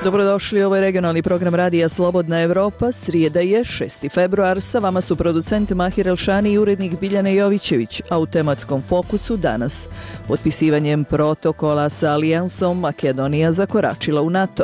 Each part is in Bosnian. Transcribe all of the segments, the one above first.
Dobrodošli, ovo je regionalni program radija Slobodna Evropa. Srijeda je 6. februar, sa vama su producent Mahir Elšani i urednik Biljana Jovićević, a u tematskom fokusu danas. Potpisivanjem protokola sa Alijansom Makedonija zakoračila u NATO.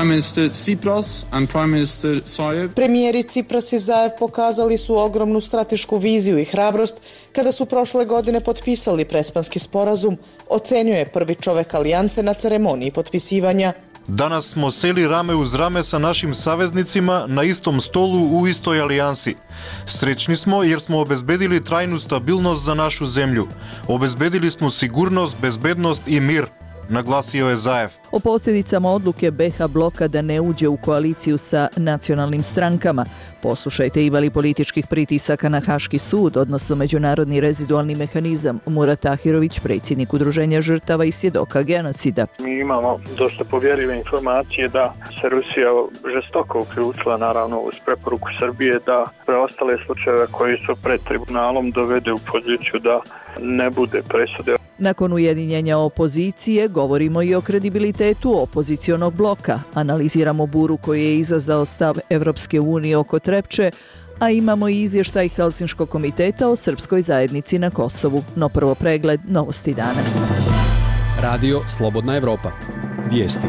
Premijeri Cipras i Zaev pokazali su ogromnu stratešku viziju i hrabrost kada su prošle godine potpisali Prespanski sporazum, ocenjuje prvi čovek Alijance na ceremoniji potpisivanja. Danas smo seli rame uz rame sa našim saveznicima na istom stolu u istoj alijansi. Srećni smo jer smo obezbedili trajnu stabilnost za našu zemlju. Obezbedili smo sigurnost, bezbednost i mir, naglasio je Zaev. O posljedicama odluke BiH bloka da ne uđe u koaliciju sa nacionalnim strankama. Poslušajte ima li političkih pritisaka na Haški sud, odnosno Međunarodni rezidualni mehanizam. Murat Tahirović, predsjednik Udruženja žrtava i svjedoka genocida. Mi imamo dosta povjerljive informacije da se Rusija žestoko uključila, naravno uz preporuku Srbije, da preostale slučajeve koji su pred tribunalom dovede u poziciju da ne bude presude. Nakon ujedinjenja opozicije govorimo i o kredibilitetu opozicionog bloka. Analiziramo buru koju je izazvao stav Evropske unije oko Trepče, a imamo i izvještaj Helsinškog komiteta o srpskoj zajednici na Kosovu. No prvo pregled novosti dana. Radio Slobodna Evropa. Vijesti.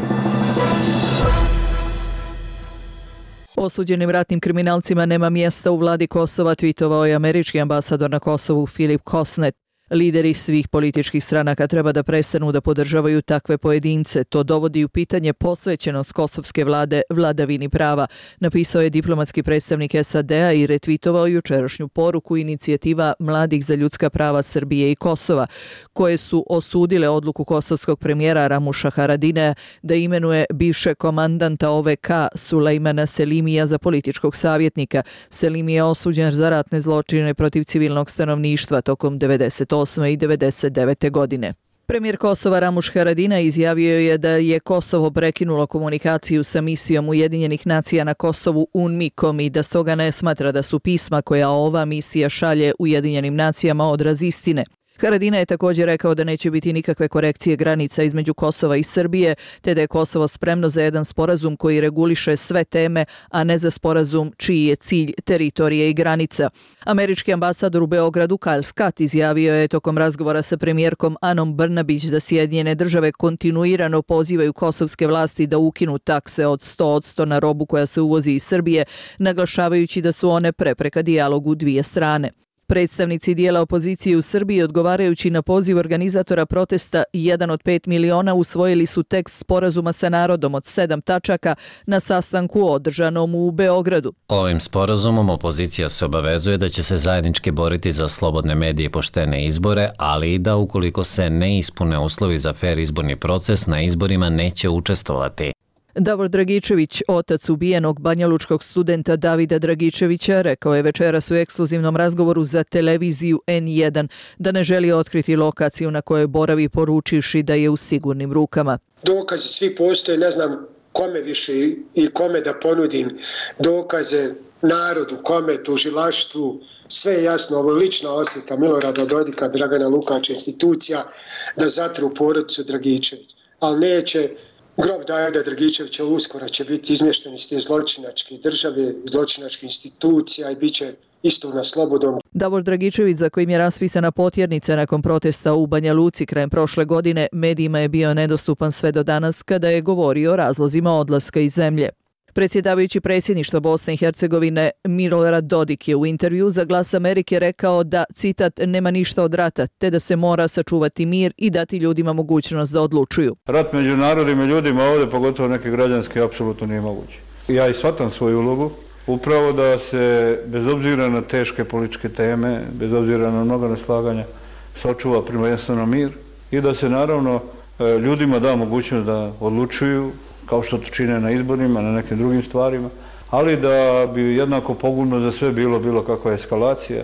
Osuđenim ratnim kriminalcima nema mjesta u vladi Kosova, tweetovao je američki ambasador na Kosovu Filip Kosnet. Lideri svih političkih stranaka treba da prestanu da podržavaju takve pojedince. To dovodi u pitanje posvećenost kosovske vlade vladavini prava, napisao je diplomatski predstavnik SAD-a i retvitovao jučerašnju poruku inicijativa Mladih za ljudska prava Srbije i Kosova, koje su osudile odluku kosovskog premijera Ramuša Haradinaja da imenuje bivšeg komandanta OVK Sulejmana Selimija za političkog savjetnika. Selimi je osuđen za ratne zločine protiv civilnog stanovništva tokom 98. i 99. godine. Premijer Kosova Ramuš Haradinaj izjavio je da je Kosovo prekinulo komunikaciju sa misijom Ujedinjenih nacija na Kosovu UNMIK-om i da stoga ne smatra da su pisma koja ova misija šalje Ujedinjenim nacijama odraz istine. Haradinaj je također rekao da neće biti nikakve korekcije granica između Kosova i Srbije, te da je Kosovo spremno za jedan sporazum koji reguliše sve teme, a ne za sporazum čiji je cilj teritorije i granica. Američki ambasador u Beogradu Kyle Scott izjavio je tokom razgovora sa premijerkom Anom Brnabić da Sjedinjene države kontinuirano pozivaju kosovske vlasti da ukinu takse od 100% na robu koja se uvozi iz Srbije, naglašavajući da su one prepreka dijalogu dvije strane. Predstavnici dijela opozicije u Srbiji, odgovarajući na poziv organizatora protesta 1 od 5 miliona, usvojili su tekst sporazuma sa narodom od 7 tačaka na sastanku održanom u Beogradu. Ovim sporazumom opozicija se obavezuje da će se zajednički boriti za slobodne medije i poštene izbore, ali i da ukoliko se ne ispune uslovi za fer izborni proces, na izborima neće učestvovati. Davor Dragičević, otac ubijenog banjalučkog studenta Davida Dragičevića, rekao je večeras u ekskluzivnom razgovoru za televiziju N1 da ne želi otkriti lokaciju na kojoj boravi, poručivši da je u sigurnim rukama. Dokazi svi postoje, ne znam kome više i kome da ponudim dokaze, narodu, kome, tužilaštvu. Sve je jasno, ovo je lična osveta Milorada Dodika, Dragana Lukača, institucija da zatru porodicu Dragičević, ali neće. Grob Davida Dragičevića uskoro će biti izmješten iz te zločinačke države, zločinačke institucija i bit će isto na slobodom. Davor Dragičević, za kojim je raspisana potjernica nakon protesta u Banja Luci krajem prošle godine, medijima je bio nedostupan sve do danas kada je govorio o razlozima odlaska iz zemlje. Predsjedavajući predsjedništva Bosne i Hercegovine Milorad Dodik je u intervju za Glas Amerike rekao da, citat, nema ništa od rata, te da se mora sačuvati mir i dati ljudima mogućnost da odlučuju. Rat među narodima i ljudima ovdje, pogotovo neke građanske, apsolutno nije moguće. Ja i shvatam svoju ulogu, upravo da se, bez obzira na teške političke teme, bez obzira na mnoga neslaganja, sačuva prvenstveno mir i da se naravno ljudima da mogućnost da odlučuju, kao što to čine na izborima, na nekim drugim stvarima, ali da bi jednako pogubno za sve bilo kakva eskalacija.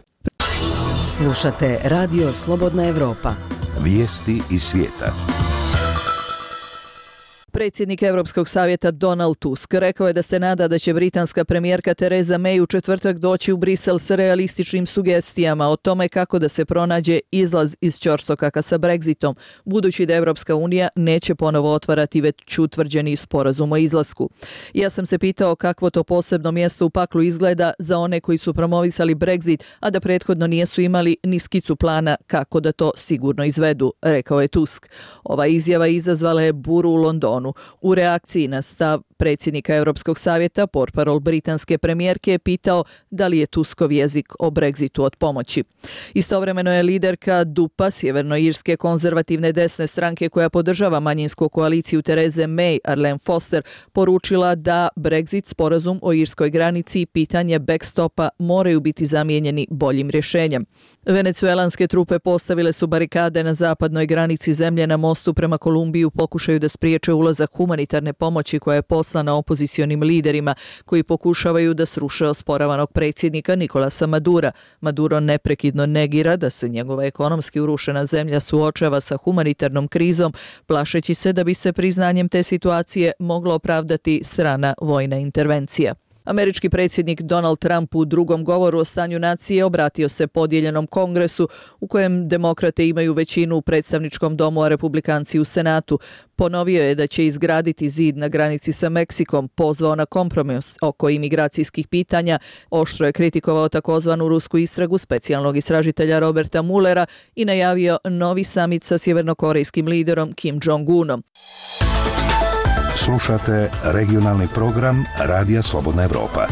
Slušate Radio Slobodna Evropa. Vijesti iz svijeta. Predsjednik Europskog savjeta Donald Tusk rekao je da se nada da će britanska premijerka Theresa May u četvrtak doći u Brisel sa realističnim sugestijama o tome kako da se pronađe izlaz iz ćorsokaka sa Brexitom, budući da Europska unija neće ponovo otvarati već utvrđeni sporazum o izlasku. Ja sam se pitao kakvo to posebno mjesto u paklu izgleda za one koji su promovisali Brexit, a da prethodno nisu imali ni skicu plana kako da to sigurno izvedu, rekao je Tusk. Ova izjava izazvala je buru u Londonu. U reakciji na stav predsjednika Europskog savjeta, portparol britanske premijerke je pitao da li je Tuskov jezik o Brexitu od pomoći. Istovremeno je liderka DUP-a, sjevernoirske konzervativne desne stranke koja podržava manjinsku koaliciju Therese May, Arlene Foster, poručila da Brexit, sporazum o irskoj granici i pitanje backstopa moraju biti zamijenjeni boljim rješenjem. Venecuelanske trupe postavile su barikade na zapadnoj granici zemlje na mostu prema Kolumbiji u pokušaju da spriječe ulazak humanitarne pomoći koja je poslana opozicionim liderima koji pokušavaju da sruše osporavanog predsjednika Nicolasa Madura. Maduro neprekidno negira da se njegova ekonomski urušena zemlja suočava sa humanitarnom krizom, plašeći se da bi se priznanjem te situacije mogla opravdati strana vojna intervencija. Američki predsjednik Donald Trump u drugom govoru o stanju nacije obratio se podijeljenom kongresu u kojem demokrate imaju većinu u predstavničkom domu, a republikanci u Senatu. Ponovio je da će izgraditi zid na granici sa Meksikom, pozvao na kompromis oko imigracijskih pitanja, oštro je kritikovao takozvanu rusku istragu specijalnog istražitelja Roberta Muellera i najavio novi samit sa sjevernokorejskim liderom Kim Jong-unom. Slušate regionalni program Radija Slobodna Evropa.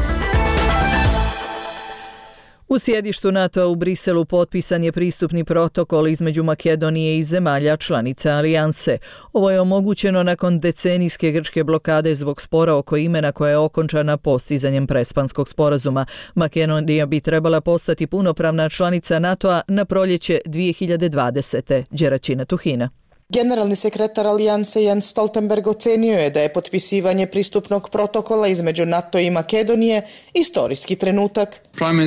U sjedištu NATO-a u Briselu potpisan je pristupni protokol između Makedonije i zemalja članica alijanse. Ovo je omogućeno nakon decenijske grčke blokade zbog spora oko imena koja je okončana postizanjem Prespanskog sporazuma. Makedonija bi trebala postati punopravna članica NATO-a na proljeće 2020. Đeračina Tuhina. Generalni sekretar alijanse Jens Stoltenberg ocenio je da je potpisivanje pristupnog protokola između NATO i Makedonije istorijski trenutak.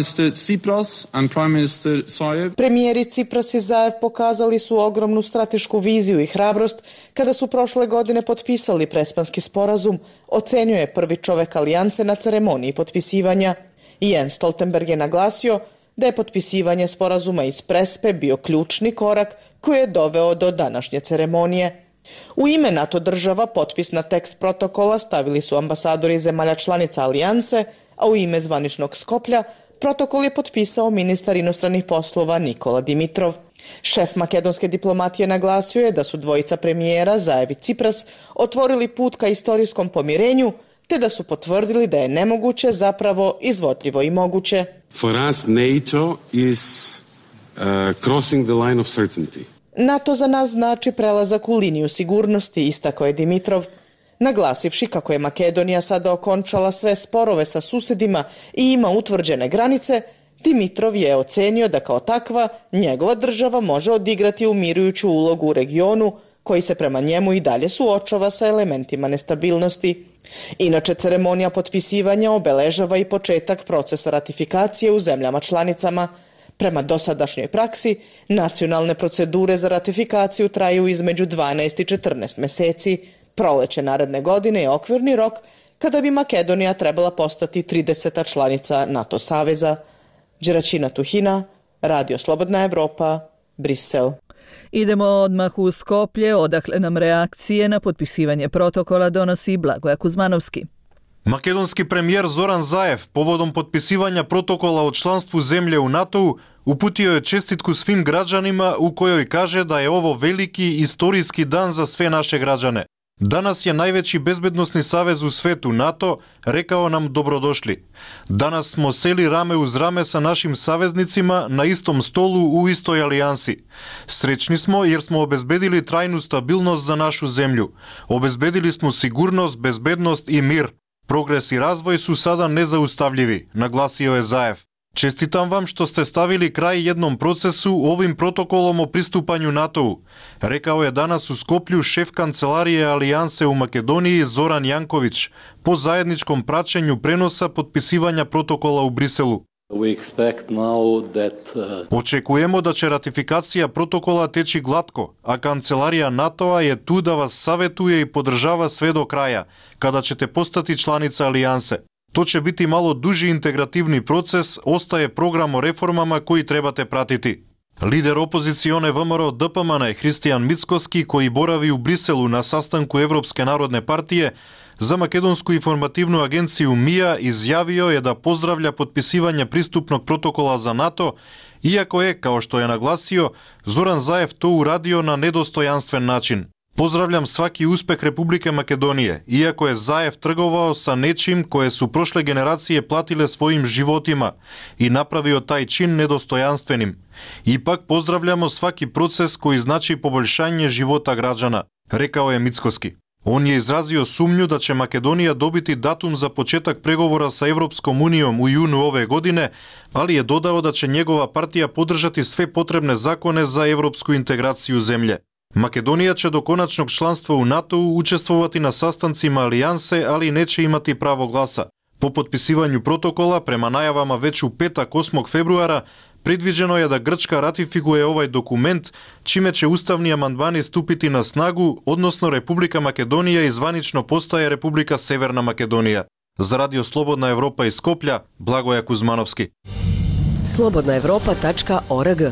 Premijeri Tsipras i Zaev pokazali su ogromnu stratešku viziju i hrabrost kada su prošle godine potpisali Prespanski sporazum, ocenio je prvi čovjek alijanse na ceremoniji potpisivanja. Jens Stoltenberg je naglasio da je potpisivanje sporazuma iz Prespe bio ključni korak koji je doveo do današnje ceremonije. U ime NATO država potpis na tekst protokola stavili su ambasadori zemalja članica alijanse, a u ime zvaničnog Skoplja protokol je potpisao ministar inostranih poslova Nikola Dimitrov. Šef makedonske diplomatije naglasio je da su dvojica premijera Zaev i Tsipras otvorili put ka istorijskom pomirenju, te da su potvrdili da je nemoguće zapravo izvodljivo i moguće. For us, NATO is crossing the line of certainty. NATO za nas znači prelazak u liniju sigurnosti, istakao je Dimitrov, naglasivši kako je Makedonija sada okončala sve sporove sa susedima i ima utvrđene granice. Dimitrov je ocenio da kao takva njegova država može odigrati umirujuću ulogu u regionu koji se prema njemu i dalje suočava sa elementima nestabilnosti. Inače, ceremonija potpisivanja obeležava i početak procesa ratifikacije u zemljama članicama. Prema dosadašnjoj praksi, nacionalne procedure za ratifikaciju traju između 12 i 14 mjeseci. Proleće naredne godine je okvirni rok kada bi Makedonija trebala postati 30. članica NATO saveza. Đeračina Tuhina, Radio Slobodna Evropa, Brisel. Idemo odmah u Skoplje, odakle nam reakcije na potpisivanje protokola donosi Blagoja Kuzmanovski. Makedonski premijer Zoran Zaev povodom potpisivanja protokola o članstvu zemlje u NATO-u uputio je čestitku svim građanima u kojoj kaže da je ovo veliki istorijski dan za sve naše građane. Danas je najveći bezbednosni savez u svetu, NATO, rekao nam dobrodošli. Danas smo seli rame uz rame sa našim saveznicima na istom stolu u istoj alijansi. Srećni smo jer smo obezbedili trajnu stabilnost za našu zemlju. Obezbedili smo sigurnost, bezbednost i mir. Progres i razvoj su sada nezaustavljivi, naglasio je Zaev. Čestitam vam što ste stavili kraj jednom procesu ovim protokolom o pristupanju NATO-u, rekao je danas u Skoplju šef kancelarije alijanse u Makedoniji Zoran Janković po zajedničkom praćenju prenosa potpisivanja protokola u Briselu. Очекujemo да ќе ратификација протокола течи глатко, а канцеларија НАТО е ту да вас саветуе и поддржава све до краја, када ćete постати чланица Алијансе. То ќе бити мало дужи интегративни процес, остае програм о реформама кои требате пратити. Лидер опозиционе ВМРО ДПМН Христијан Мицкоски, кој борави у Бриселу на састанку Европске народне партije, за Македонску информативну агенцију МИА изјавио е да поздравља подписивање приступног протокола за НАТО, иако е, као што е нагласио, Зоран Заев то урадио на недостојанствен начин. Поздравljam сваки успех Република Македонија, иако е Заев трговао са нечим кое су прошле генерације платиле своим животима и направио тај чин недостојанственим. Ипак поздрављамо сваки процес кој значи побољшање живота граѓана, рекао е Мицкоски. Он ја изразио сумњу да ќе Македонија добити датум за почеток преговора со Европском унијом у јуну ове године, али е додао да ќе негова партија поддржати све потребне законе за европску интеграцију земје. Македонија ќе до конечnog членство у НАТО учествувати на састанцима Алијансе, али не ќе имати право гласа. По подписивању протокола, према најавама веќе у петак 8 февруара, предвиđено е да Грчка ратификуе овај документ, чиме ќе уставни амандмани ступити на снагу, односно Република Македонија и званично постае Република Северна Македонија. За Радио Слободна Европа из Скопља, Благоја Кузмановски. slobodnaevropa.org.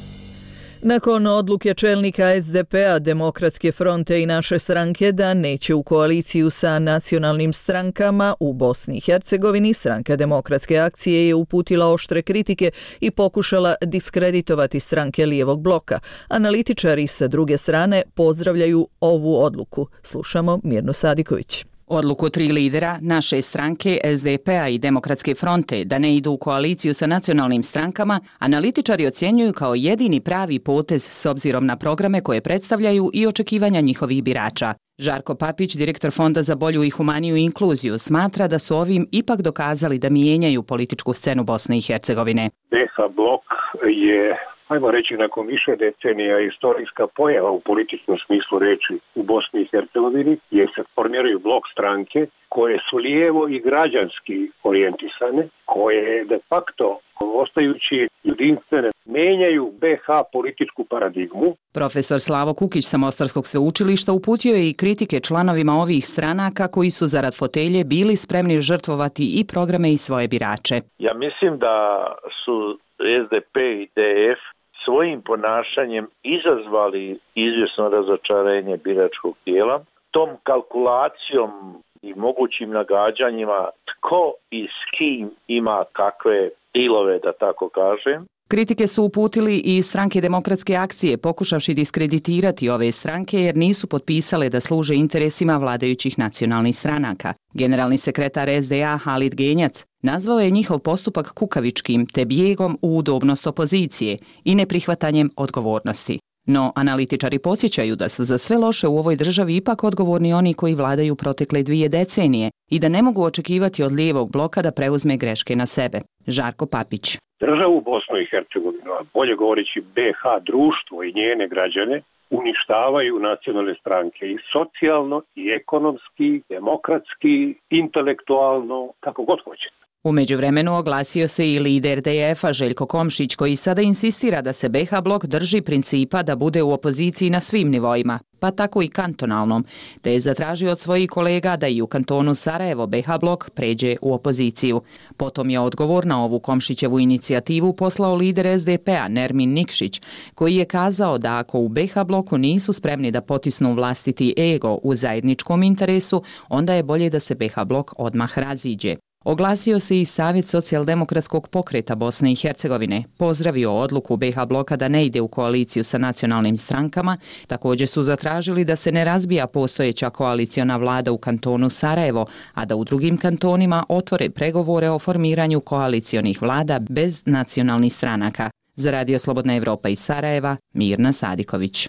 Nakon odluke čelnika SDP-a, Demokratske fronte i naše stranke da neće u koaliciju sa nacionalnim strankama u Bosni i Hercegovini, stranka Demokratske akcije je uputila oštre kritike i pokušala diskreditovati stranke lijevog bloka. Analitičari sa druge strane pozdravljaju ovu odluku. Slušamo Mirnu Sadiković. Odluku 3 lidera, naše stranke, SDP-a i Demokratske fronte, da ne idu u koaliciju sa nacionalnim strankama, analitičari ocjenjuju kao jedini pravi potez s obzirom na programe koje predstavljaju i očekivanja njihovih birača. Žarko Papić, direktor Fonda za bolju i humaniju inkluziju, smatra da su ovim ipak dokazali da mijenjaju političku scenu Bosne i Hercegovine. BH blok je, ajmo reći, nakon više decenija istorijska pojava u političkom smislu reči u Bosni i Hercegovini, jer se formiraju blok stranke koje su lijevo i građanski orijentisane, koje de facto, ostajući jedinstvene, menjaju BH političku paradigmu. Profesor Slavo Kukić sa Mostarskog sveučilišta uputio je i kritike članovima ovih stranaka koji su zarad fotelje bili spremni žrtvovati i programe i svoje birače. Ja mislim da su SDP i DF svojim ponašanjem izazvali izvjesno razočarenje biračkog tijela. Tom kalkulacijom i mogućim nagađanjima tko i s kim ima kakve dilove, da tako kažem. Kritike su uputili i stranke Demokratske akcije, pokušavši diskreditirati ove stranke jer nisu potpisale da služe interesima vladajućih nacionalnih stranaka. Generalni sekretar SDA Halid Genjac nazvao je njihov postupak kukavičkim te bijegom u udobnost opozicije i neprihvatanjem odgovornosti. No, analitičari podsjećaju da su za sve loše u ovoj državi ipak odgovorni oni koji vladaju protekle 2 decenije i da ne mogu očekivati od lijevog bloka da preuzme greške na sebe. Žarko Papić. Državu Bosnu i Hercegovinu, a bolje govoreći BH društvo i njene građane, uništavaju nacionalne stranke i socijalno, i ekonomski, demokratski, intelektualno, kako god hoćete. U međuvremenu oglasio se i lider DF-a Željko Komšić koji sada insistira da se BH blok drži principa da bude u opoziciji na svim nivoima, pa tako i kantonalnom, te je zatražio od svojih kolega da i u kantonu Sarajevo BH blok pređe u opoziciju. Potom je odgovor na ovu Komšićevu inicijativu poslao lider SDP-a Nermin Nikšić, koji je kazao da ako u BH bloku nisu spremni da potisnu vlastiti ego u zajedničkom interesu, onda je bolje da se BH blok odmah raziđe. Oglasio se i Savjet socijaldemokratskog pokreta Bosne i Hercegovine, pozdravio odluku BH bloka da ne ide u koaliciju sa nacionalnim strankama, također su zatražili da se ne razbija postojeća koaliciona vlada u kantonu Sarajevo, a da u drugim kantonima otvore pregovore o formiranju koalicionih vlada bez nacionalnih stranaka. Za Radio Slobodna Evropa iz Sarajeva, Mirna Sadiković.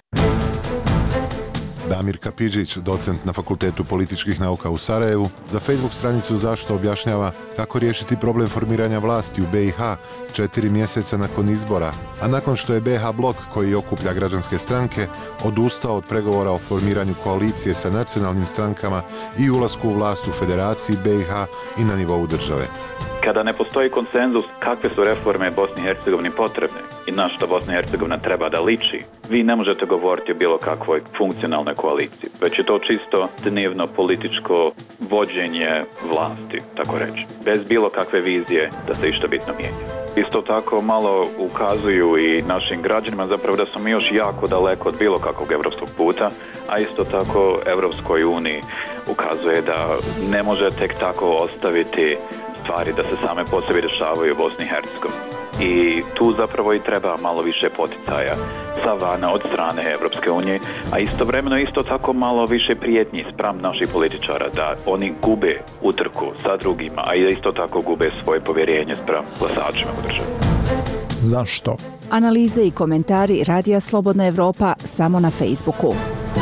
Damir Kapidžić, docent na Fakultetu političkih nauka u Sarajevu, za Facebook stranicu Zašto objašnjava kako riješiti problem formiranja vlasti u BiH 4 mjeseca nakon izbora, a nakon što je BH blok koji okuplja građanske stranke odustao od pregovora o formiranju koalicije sa nacionalnim strankama i ulasku u vlast u Federaciji BiH i na nivou države. Kada ne postoji konsenzus kakve su reforme Bosni i Hercegovini potrebne i na što Bosna i Hercegovina treba da liči, vi ne možete govoriti o bilo kakvoj funkcionalnoj koaliciji. Već je to čisto dnevno političko vođenje vlasti, tako reći. Bez bilo kakve vizije da se išta bitno mijenja. Isto tako malo ukazuju i našim građanima zapravo da smo mi još jako daleko od bilo kakvog evropskog puta, a isto tako Evropskoj uniji ukazuje da ne može tek tako ostaviti stvari da se same po sebi dešavaju u Bosni i Hercegovini. I tu zapravo i treba malo više poticaja sa vana od strane Evropske unije, a istovremeno isto tako malo više prijetnji spram naših političara da oni gube utrku sa drugima, a isto tako gube svoje povjerenje spram glasačima u državi. Zašto? Analize i komentari Radija Slobodna Evropa samo na Facebooku.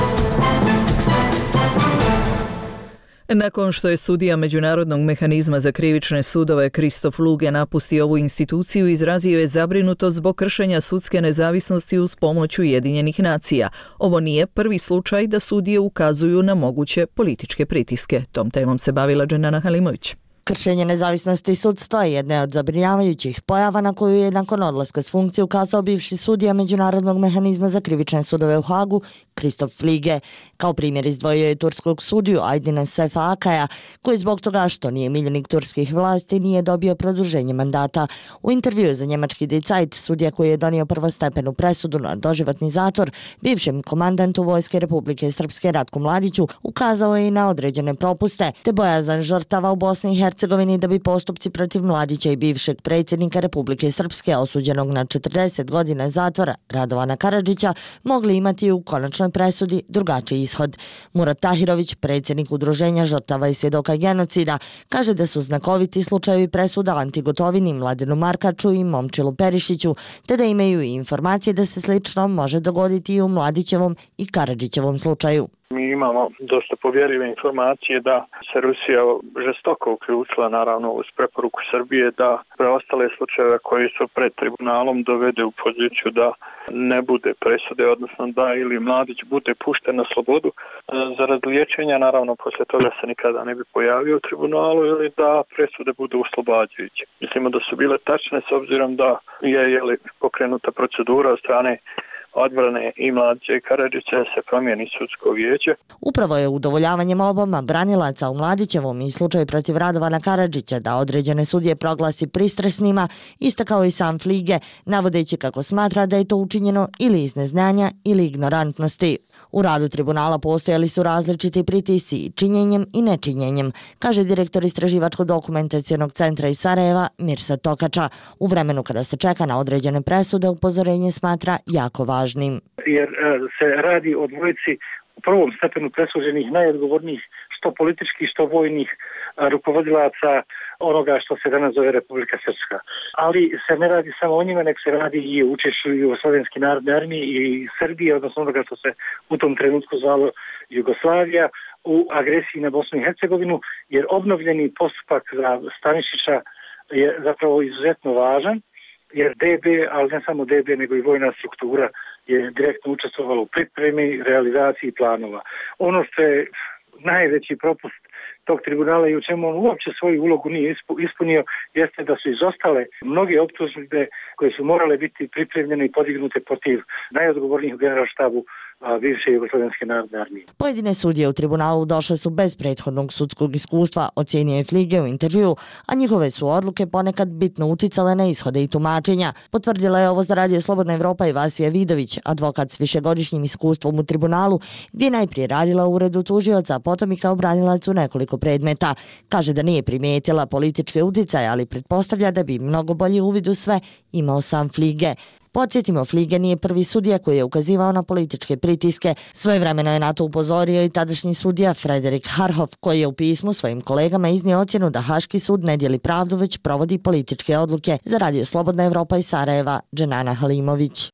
Nakon što je sudija Međunarodnog mehanizma za krivične sudove Kristof Luge napustio ovu instituciju, izrazio je zabrinutost zbog kršenja sudske nezavisnosti uz pomoć Ujedinjenih nacija. Ovo nije prvi slučaj da sudije ukazuju na moguće političke pritiske. Tom temom se bavila Dženana Halimović. Kršenje nezavisnosti sudstva je jedna od zabrinjavajućih pojava na koju je nakon odlaska s funkcije ukazao bivši sudija Međunarodnog mehanizma za krivične sudove u Hagu, Kristof Lige. Kao primjer izdvojio je turskog sudiju Aydina Sefa Akaja, koji zbog toga što nije miljenik turskih vlasti nije dobio produženje mandata. U intervjuu za njemački Die Zeit, sudija koji je donio prvostepenu presudu na doživotni zatvor, bivšem komandantu Vojske Republike Srpske Ratku Mladiću, ukazao je i na određene propuste, te bojazan žrtava u Bosni i Hercegovini da bi postupci protiv Mladića i bivšeg predsjednika Republike Srpske osuđenog na 40 godina zatvora Radovana Karadžića mogli imati u konačnoj presudi drugačiji ishod. Murat Tahirović, predsjednik Udruženja žrtava i svjedoka genocida, kaže da su znakoviti slučajevi presuda Anti Gotovini, Mladenu Markaču i Momčilu Perišiću, te da imaju i informacije da se slično može dogoditi i u Mladićevom i Karadžićevom slučaju. Mi imamo dosta povjerljive informacije da se Rusija žestoko uključila naravno uz preporuku Srbije da preostale slučajeve koji su pred tribunalom dovede u poziciju da ne bude presude, odnosno da ili Mladić bude pušten na slobodu zarad liječenja, naravno poslije toga se nikada ne bi pojavio u tribunalu, ili da presude budu oslobađajuće. Mislimo da su bile tačne s obzirom da je pokrenuta procedura od strane odbrane i Mladića i Karadžića se promijeni sudsko vijeće. Upravo je udovoljavanje molbama branilaca u Mladićevom i slučaju protiv Radovana Karadžića da određene sudije proglasi pristresnima, istakao i sam Flige, navodeći kako smatra da je to učinjeno ili iz neznanja ili ignorantnosti. U radu tribunala postojali su različiti pritisci i činjenjem i nečinjenjem, kaže direktor Istraživačko-dokumentacionog centra iz Sarajeva Mirsa Tokača. U vremenu kada se čeka na određene presude, upozorenje smatra jako važnim. Jer se radi o dvojici u prvom stepenu presuđenih najodgovornijih što političkih, što vojnih rukovodilaca onoga što se danas zove Republika Srpska. Ali se ne radi samo o njima, nek se radi i o učešću Jugoslovenske narodne armije i Srbije, odnosno onoga što se u tom trenutku zvalo Jugoslavija, u agresiji na Bosnu i Hercegovinu, jer obnovljeni postupak za Stanišića je zapravo izuzetno važan, jer DB, ali ne samo DB, nego i vojna struktura je direktno učestvovala u pripremi, realizaciji planova. Ono što je najveći propust tog tribunala i u čemu on uopće svoju ulogu nije ispunio, jeste da su izostale mnoge optužbe koje su morale biti pripremljene i podignute protiv najodgovornijih u generalštabu bivše Jugoslovenske narodne armije. Pojedine sudije u tribunalu došle su bez prethodnog sudskog iskustva, ocijenio je Flige u intervju, a njihove su odluke ponekad bitno uticale na ishode i tumačenja. Potvrdila je ovo za Radio Slobodna Evropa i Vasija Vidović, advokat s višegodišnjim iskustvom u tribunalu, gdje je najprije radila u uredu tužioca, a potom i kao branilac u nekoliko predmeta. Kaže da nije primijetila političke uticaje, ali pretpostavlja da bi mnogo bolji uvid u sve imao sam Flige. Podsjetimo, Flige nije prvi sudija koji je ukazivao na političke pritiske. Svojevremeno je na to upozorio i tadašnji sudija Frederik Harhoff, koji je u pismu svojim kolegama iznio ocjenu da Haški sud ne dijeli pravdu, već provodi političke odluke. Za Radio Slobodna Evropa iz Sarajeva, Dženana Halimović.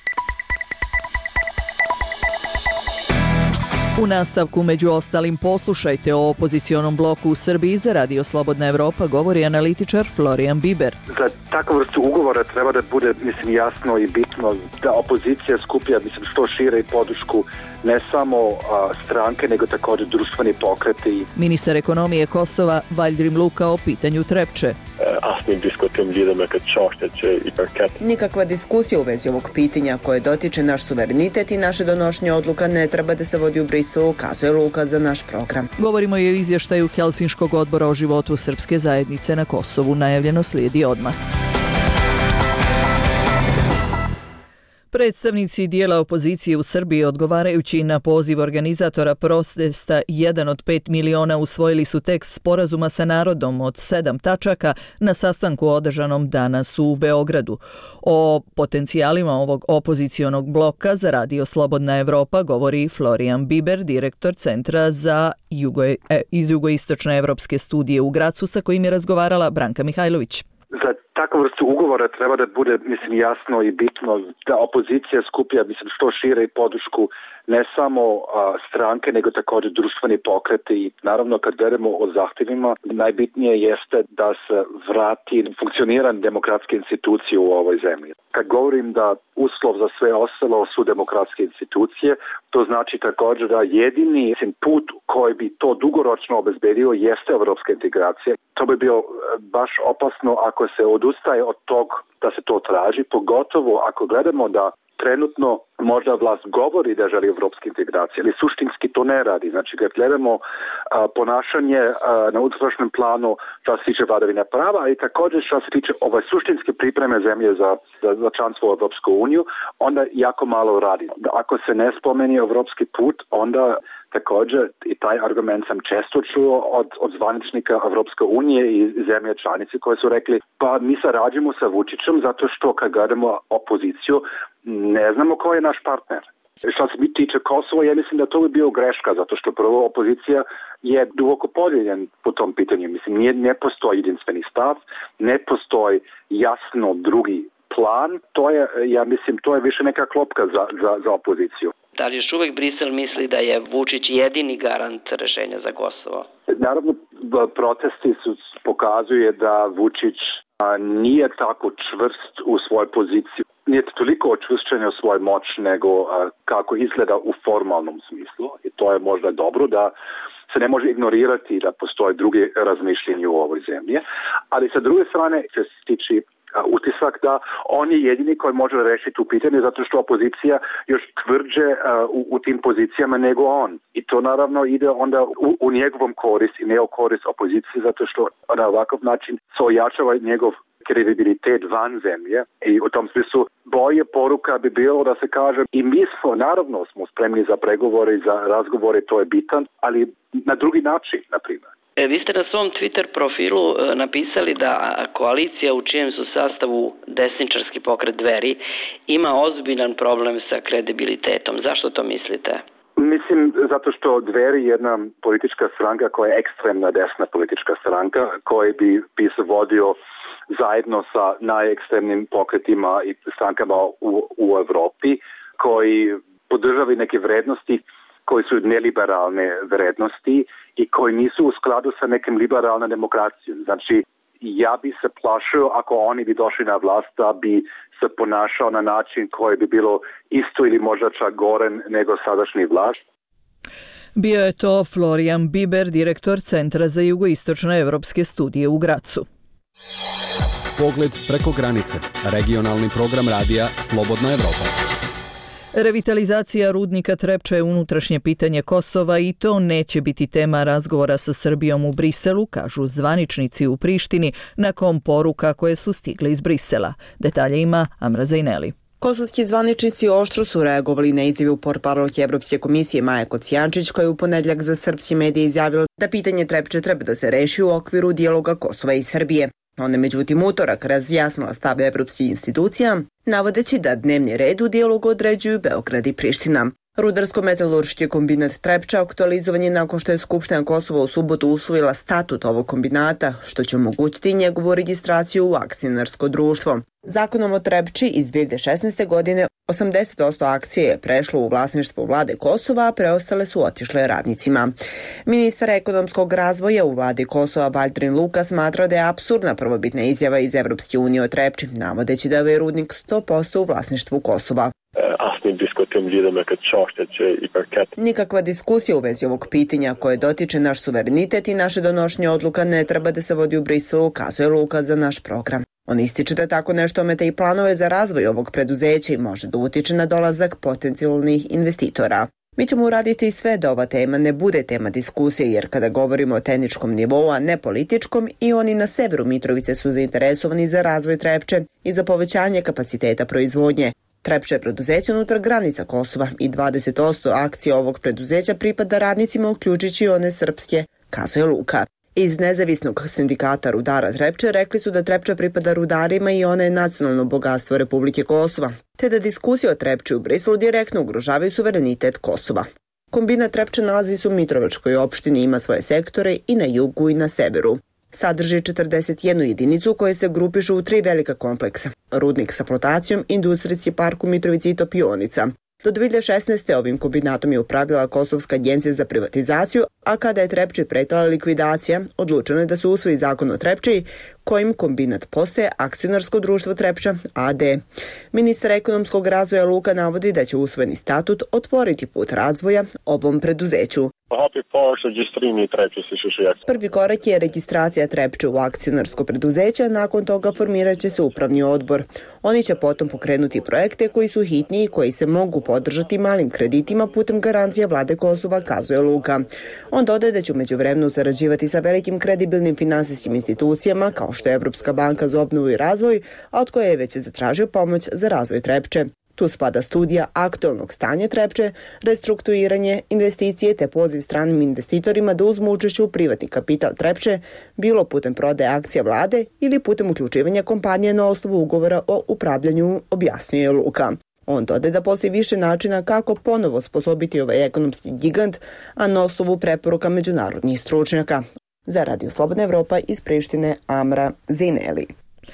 U nastavku među ostalim poslušajte o opozicionom bloku u Srbiji. Za Radio Slobodna Evropa govori analitičar Florijan Biber. Za takvu vrstu ugovora treba da bude jasno i bitno da opozicija skuplja što šire podršku ne samo stranke, nego također društveni pokreti. Ministar ekonomije Kosova Valdrim Luka o pitanju Trepče. azt nem diskutujemo čošteće i parket. Nikakva diskusija u vezi ovog pitanja koje dotiče naš suverenitet i naše donošenje odluka ne treba da se vodi u Briselu, kazuje Luka za naš program. Govorimo i o izvještaju Helsinškog odbora o životu srpske zajednice na Kosovu. Najavljeno slijedi odmah. Predstavnici dijela opozicije u Srbiji, odgovarajući na poziv organizatora protesta 1 od 5 miliona, usvojili su tekst sporazuma sa narodom od 7 tačaka na sastanku održanom danas u Beogradu. O potencijalima ovog opozicionog bloka za Radio Slobodna Evropa govori Florijan Biber, direktor Centra za iz jugoistočne evropske studije u Gracu, sa kojim je razgovarala Branka Mihajlović. Za takvu vrstu ugovora treba da bude, jasno i bitno da opozicija skuplja, što šire podršku ne samo stranke, nego također društveni pokreti i naravno kad gledamo o zahtjevima, najbitnije jeste da se vrati funkcioniran demokratske institucije u ovoj zemlji. Kad govorim da uslov za sve ostalo su demokratske institucije, to znači također da jedini put koji bi to dugoročno obezbedio jeste evropska integracija. To bi bilo baš opasno ako se odustaje od tog da se to traži, pogotovo ako gledamo da trenutno možda vlast govori da želi evropske integracije, ali suštinski to ne radi. Znači, kad gledamo ponašanje na unutrašnjem planu što se tiče vladavine prava, ali također što se tiče suštinske pripreme zemlje za članstvo u Evropsku uniju, onda jako malo radi. Ako se ne spomeni evropski put, onda također i taj argument sam često čuo od zvaničnika Evropske unije i zemlje članice koje su rekli pa mi sarađujemo sa Vučićem zato što kad gledamo opoziciju ne znamo ko je naš partner. Što se tiče Kosova, ja mislim da to bi bio greška, zato što prvo opozicija je duboko podijeljen po tom pitanju. Ne postoji jedinstveni stav, ne postoji jasno drugi plan. To je više neka klopka za opoziciju. Da li još uvijek Brisel misli da je Vučić jedini garant rešenja za Kosovo? Naravno, protesti pokazuje da Vučić nije tako čvrst u svojoj poziciji. Nije toliko očvršćen u svoj moć nego kako izgleda u formalnom smislu. I to je možda dobro da se ne može ignorirati da postoje druge razmišljenje u ovoj zemlji. Ali sa druge strane se stiče utisak da on je jedini koji može rešiti tu pitanje zato što opozicija još tvrđe u tim pozicijama nego on. I to naravno ide onda u njegovom korist i ne u korist opozicije zato što na ovakav način se ojačava njegov kredibilitet van zemlje i u tom smislu bolje poruka bi bilo da se kaže i mi smo spremni za pregovore i za razgovore, to je bitan, ali na drugi način, na primjer. Vi ste na svom Twitter profilu napisali da koalicija u čijem su sastavu desničarski pokret Dveri ima ozbiljan problem sa kredibilitetom. Zašto to mislite? Mislim, zato što Dveri je jedna politička stranka koja je ekstremna desna politička stranka koji bi se vodio zajedno sa najekstremnim pokretima i strankama u Evropi koji podržavaju neke vrednosti koji su neliberalne vrednosti i koji nisu u skladu sa nekim liberalnom demokracijom. Znači, ja bi se plašio ako oni bi došli na vlast da bi se ponašao na način koji bi bilo isto ili možda čak gore nego sadašnji vlast. Bio je to Florijan Biber, direktor Centra za jugoistočne evropske studije u Gracu. Pogled preko granice. Regionalni program radija Slobodna Evropa. Revitalizacija rudnika Trepča je unutrašnje pitanje Kosova i to neće biti tema razgovora sa Srbijom u Briselu, kažu zvaničnici u Prištini nakon poruka koje su stigle iz Brisela. Detalje ima Amra Zajneli. Kosovski zvaničnici oštro su reagovali na izjavu portparolke Evropske komisije Maje Kocijančić, koja je u ponedjeljak za srpski medije izjavila da pitanje Trepče treba da se reši u okviru dijaloga Kosova i Srbije. Ona međutim utorak razjasnila stav evropskih institucija, navodeći da dnevni red u dijalogu određuju Beograd i Priština. Rudarsko-metalurški kombinat Trepča aktualizovan je nakon što je Skupština Kosova u subotu usvojila statut ovog kombinata, što će omogućiti njegovu registraciju u akcionarsko društvo. Zakonom o Trepči iz 2016. godine 80% akcije je prešlo u vlasništvo vlade Kosova, a preostale su otišle radnicima. Ministar ekonomskog razvoja u vladi Kosova Valdrin Luka smatra da je apsurdna prvobitna izjava iz Evropske unije o Trepči, navodeći da je rudnik 100% u vlasništvu Kosova. Nikakva diskusija u vezi ovog pitanja koje dotiče naš suverenitet i naše donošenje odluka ne treba da se vodi u Briselu, kazuje Luka za naš program. On ističe da tako nešto omete i planove za razvoj ovog preduzeća i može da utiče na dolazak potencijalnih investitora. Mi ćemo uraditi sve da ova tema ne bude tema diskusije, jer kada govorimo o tehničkom nivou, a ne političkom, i oni na severu Mitrovice su zainteresovani za razvoj Trepče i za povećanje kapaciteta proizvodnje. Trepče je preduzeće unutar granica Kosova i 20% akcija ovog preduzeća pripada radnicima, uključujući one srpske, kazuje Luka. Iz nezavisnog sindikata rudara Trepče rekli su da Trepča pripada rudarima i ona je nacionalno bogatstvo Republike Kosova, te da diskusije o Trepči u Briselu direktno ugrožavaju suverenitet Kosova. Kombinat Trepče nalazi se u Mitrovačkoj opštini, ima svoje sektore i na jugu i na severu. Sadrži 41 jedinicu koje se grupišu u 3 velika kompleksa: rudnik sa flotacijom, industrijski park u Mitrovici i topionica. Do 2016. ovim kombinatom je upravljala Kosovska agencija za privatizaciju, a kada je Trepči pretila likvidacija, odlučeno je da se usvoji zakon o Trepči, kojim kombinat postaje akcionarsko društvo Trepča AD. Ministar ekonomskog razvoja Luka navodi da će usvojeni statut otvoriti put razvoja ovom preduzeću. Prvi korak je registracija Trepče u akcionarsko preduzeće, nakon toga formirat će se upravni odbor. Oni će potom pokrenuti projekte koji su hitni i koji se mogu podržati malim kreditima putem garancija vlade Kosova, kazuje Luka. On dodaje da će u međuvremenu sarađivati sa velikim kredibilnim finansijskim institucijama kao što je Evropska banka za obnovu i razvoj, a od koje je već zatražio pomoć za razvoj Trepče. Tu spada studija aktualnog stanja Trepče, restrukturiranje, investicije te poziv stranim investitorima da uzmu učešće u privatni kapital Trepče, bilo putem prodaje akcija vlade ili putem uključivanja kompanije na osnovu ugovora o upravljanju, objasnio je Luka. On dodaje da postoji više načina kako ponovo sposobiti ovaj ekonomski gigant, a na osnovu preporuka međunarodnih stručnjaka. Za Radio Slobodna Evropa iz Prištine, Amra Zineli.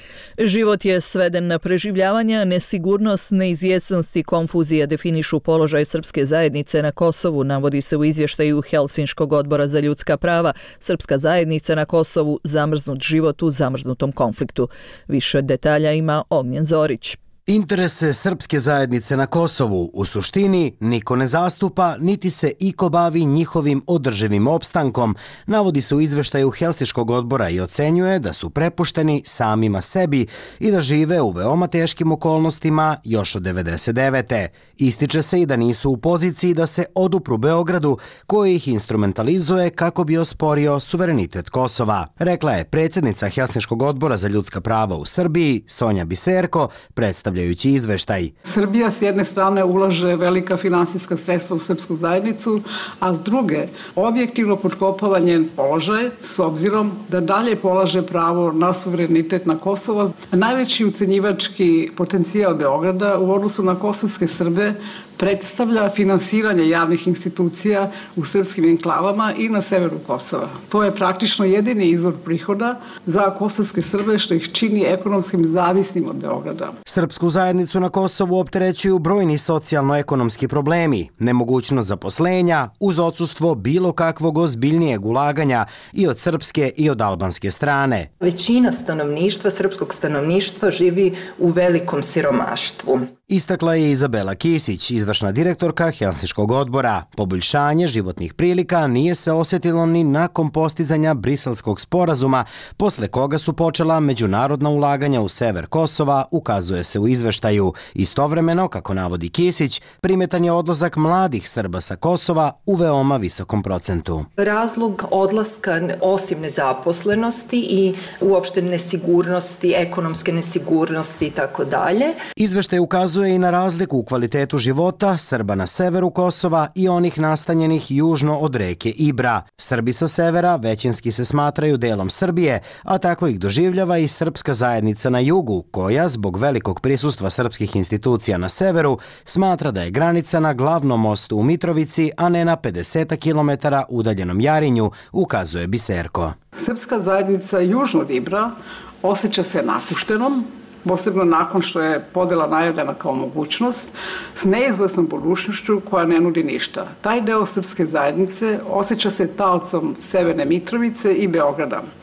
Život je sveden na preživljavanje, nesigurnost, neizvjesnost i konfuzija definišu položaj srpske zajednice na Kosovu, navodi se u izvještaju Helsinškog odbora za ljudska prava. Srpska zajednica na Kosovu, zamrznut život u zamrznutom konfliktu. Više detalja ima Ognjen Zorić. Interese srpske zajednice na Kosovu u suštini niko ne zastupa, niti se iko bavi njihovim održivim opstankom, navodi se u izveštaju Helsinškog odbora i ocenjuje da su prepušteni samima sebi i da žive u veoma teškim okolnostima još od 99. Ističe se i da nisu u poziciji da se odupru Beogradu, koji ih instrumentalizuje kako bi osporio suverenitet Kosova, rekla je predsjednica Helsinškog odbora za ljudska prava u Srbiji, Sonja Biserko, predstavljajući izveštaj. Srbija s jedne strane ulaže velika finansijska sredstva u srpsku zajednicu, a s druge objektivno potkopava njen položaj s obzirom da dalje polaže pravo na suverenitet na Kosovo. Najveći ucenjivački potencijal Beograda u odnosu na kosovske Srbe predstavlja finansiranje javnih institucija u srpskim enklavama i na severu Kosova. To je praktično jedini izvor prihoda za kosovske Srbe, što ih čini ekonomskim zavisnim od Beograda. Srpsku zajednicu na Kosovu opterećuju brojni socijalno-ekonomski problemi, nemogućnost zaposlenja uz odsustvo bilo kakvog ozbiljnijeg ulaganja i od srpske i od albanske strane. Većina stanovništva, srpskog stanovništva, živi u velikom siromaštvu. Istakla je Izabela Kisić, izvršna direktorka Helsinškog odbora. Poboljšanje životnih prilika nije se osjetilo ni nakon postizanja Briselskog sporazuma, posle koga su počela međunarodna ulaganja u sever Kosova, ukazuje se u izveštaju. Istovremeno, kako navodi Kisić, primetan je odlazak mladih Srba sa Kosova u veoma visokom procentu. Razlog odlaska, osim nezaposlenosti i uopšte nesigurnosti, ekonomske nesigurnosti i tako dalje. Izveštaj ukazuje i na razliku u kvalitetu života Srba na severu Kosova i onih nastanjenih južno od reke Ibra. Srbi sa severa većinski se smatraju delom Srbije, a tako ih doživljava i srpska zajednica na jugu, koja zbog velikog prisustva srpskih institucija na severu smatra da je granica na glavnom mostu u Mitrovici, a ne na 50 km udaljenom Jarinju, ukazuje Biserko. Srpska zajednica južno od Ibra osjeća se napuštenom, posebno nakon što je podela najavljena kao mogućnost, s neizvesnom budućnošću koja ne nudi ništa. Taj deo srpske zajednice osjeća se talcom Severne Mitrovice i Beograda.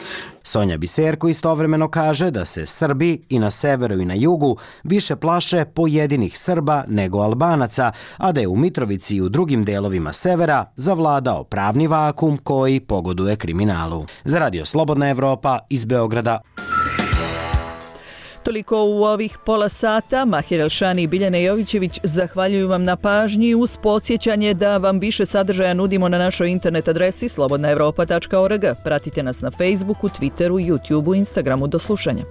Sonja Biserko istovremeno kaže da se Srbi i na severu i na jugu više plaše pojedinih Srba nego Albanaca, a da je u Mitrovici i u drugim delovima severa zavladao pravni vakum koji pogoduje kriminalu. Za Radio Slobodna Evropa iz Beograda. Toliko u ovih pola sata. Mahir Elšani i Biljana Jovićević zahvaljuju vam na pažnji uz podsjećanje da vam više sadržaja nudimo na našoj internet adresi slobodnaevropa.org. Pratite nas na Facebooku, Twitteru, YouTubeu, Instagramu. Do slušanja.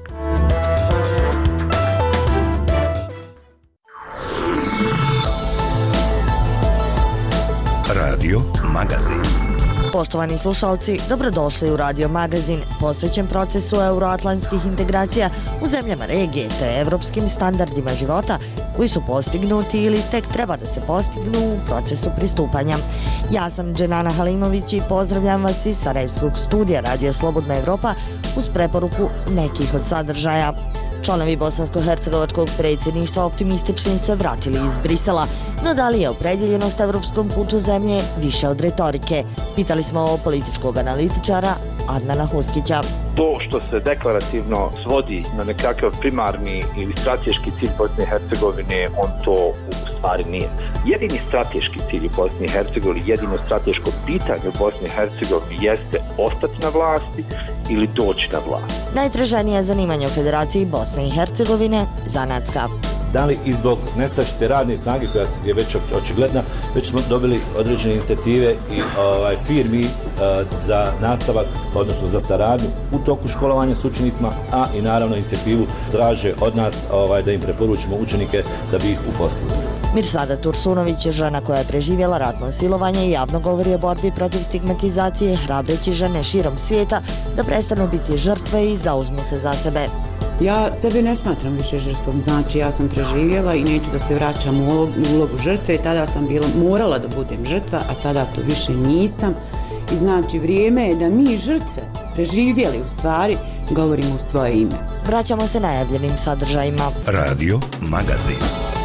Radio Magazin. Poštovani slušalci, dobrodošli u Radio Magazin, posvećen procesu euroatlantskih integracija u zemljama regije te evropskim standardima života koji su postignuti ili tek treba da se postignu u procesu pristupanja. Ja sam Dženana Halimović i pozdravljam vas iz Sarajevskog studija Radio Slobodna Evropa uz preporuku nekih od sadržaja. Članovi bosansko-hercegovačkog predsjedništva optimistični se vratili iz Brisela, no da li je opredjeljenost evropskom putu zemlje više od retorike? Pitali smo političkog analitičara Adnana Huskića. To što se deklarativno svodi na nekakav primarni ili strateški cilj Bosne i Hercegovine, on to u stvari nije. Jedini strateški cilj u Bosni i Hercegovini, jedino strateško pitanje u Bosni i Hercegovini jeste ostati na vlasti ili doći na vlast. Najtraženije zanimanje u Federaciji Bosne i Hercegovine zanatska. Da li i zbog nestašice radne snage koja je već očigledna, već smo dobili određene inicijative i firmi za nastavak, odnosno za saradnju u toku školovanja s učenicima, a i naravno inicijativu traže od nas da im preporučimo učenike da bi ih uposlili. Mirsada Tursunović je žena koja je preživjela ratno silovanje i javno govori o borbi protiv stigmatizacije, hrabreći žene širom svijeta da prestanu biti žrtve i zauzmu se za sebe. Ja sebe ne smatram više žrtvom, znači ja sam preživjela i neću da se vraćam u ulogu žrtve. Tada sam morala da budem žrtva, a sada to više nisam. I znači vrijeme je da mi žrtve preživjeli u stvari govorimo u svoje ime. Vraćamo se najavljenim sadržajima. Radio Magazin.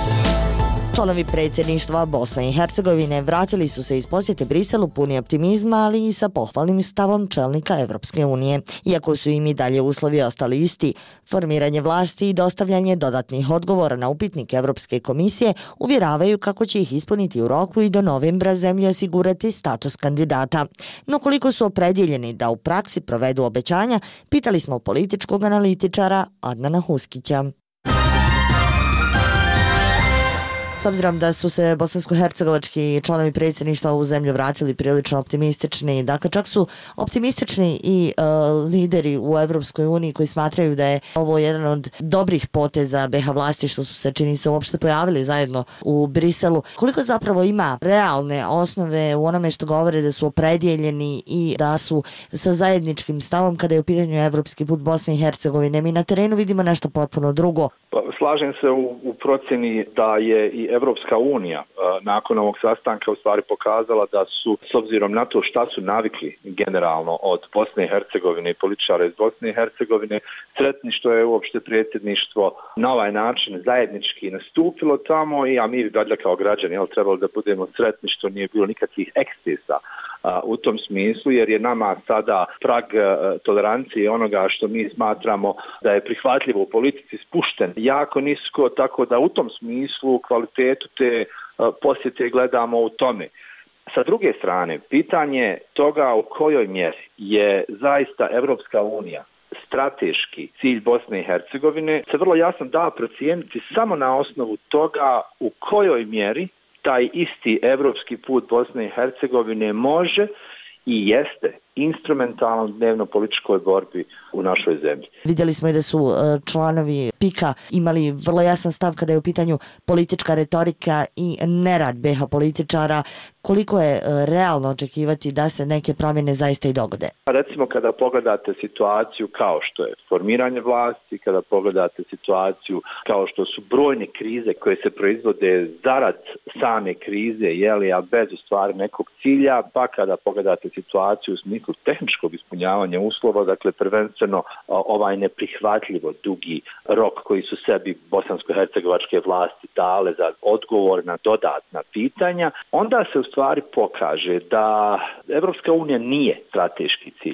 Članovi predsjedništva Bosne i Hercegovine vratili su se iz posjete Briselu puni optimizma, ali i sa pohvalnim stavom čelnika Evropske unije. Iako su im i dalje uslovi ostali isti, formiranje vlasti i dostavljanje dodatnih odgovora na upitnik Evropske komisije uvjeravaju kako će ih ispuniti u roku i do novembra zemlji osigurati status kandidata. No koliko su opredjeljeni da u praksi provedu obećanja, pitali smo političkog analitičara Adnana Huskića. S obzirom da su se bosansko-hercegovački članovi predsjedništva u zemlju vratili prilično optimistični, dakle čak su optimistični i lideri u Evropskoj uniji koji smatraju da je ovo jedan od dobrih poteza BiH vlasti što su se čini se uopšte pojavili zajedno u Briselu. Koliko zapravo ima realne osnove u onome što govore da su opredjeljeni i da su sa zajedničkim stavom kada je u pitanju evropski put Bosne i Hercegovine? Mi na terenu vidimo nešto potpuno drugo. Slažem se u procjeni da je i Evropska unija nakon ovog sastanka u stvari pokazala da su, s obzirom na to šta su navikli generalno od Bosne i Hercegovine i političara iz Bosne i Hercegovine, sretni što je uopšte predsjedništvo na ovaj način zajednički nastupilo tamo a mi bi valjda kao građani trebalo da budemo sretni što nije bilo nikakvih ekscesa u tom smislu, jer je nama sada prag tolerancije onoga što mi smatramo da je prihvatljivo u politici spušten jako nisko, tako da u tom smislu kvalitetu te posjete gledamo u tome. Sa druge strane, pitanje toga u kojoj mjeri je zaista Evropska unija strateški cilj Bosne i Hercegovine se vrlo jasno da procijeniti samo na osnovu toga u kojoj mjeri taj isti evropski put Bosne i Hercegovine može i jeste instrumentalan dnevno političkoj borbi u našoj zemlji. Vidjeli smo i da su članovi PIK-a imali vrlo jasan stav kada je u pitanju politička retorika i nerad BiH političara. Koliko je realno očekivati da se neke promjene zaista i dogode? Recimo kada pogledate situaciju kao što je formiranje vlasti, kada pogledate situaciju kao što su brojne krize koje se proizvode zarad same krize, a bez u stvari nekog cilja, pa kada pogledate situaciju u smislu tehničkog ispunjavanja uslova, dakle prvenstveno ovaj neprihvatljivo dugi rok koji su sebi bosansko-hercegovačke vlasti dale za odgovor na dodatna pitanja, onda se u stvari pokaže da Evropska unija nije strateški cilj.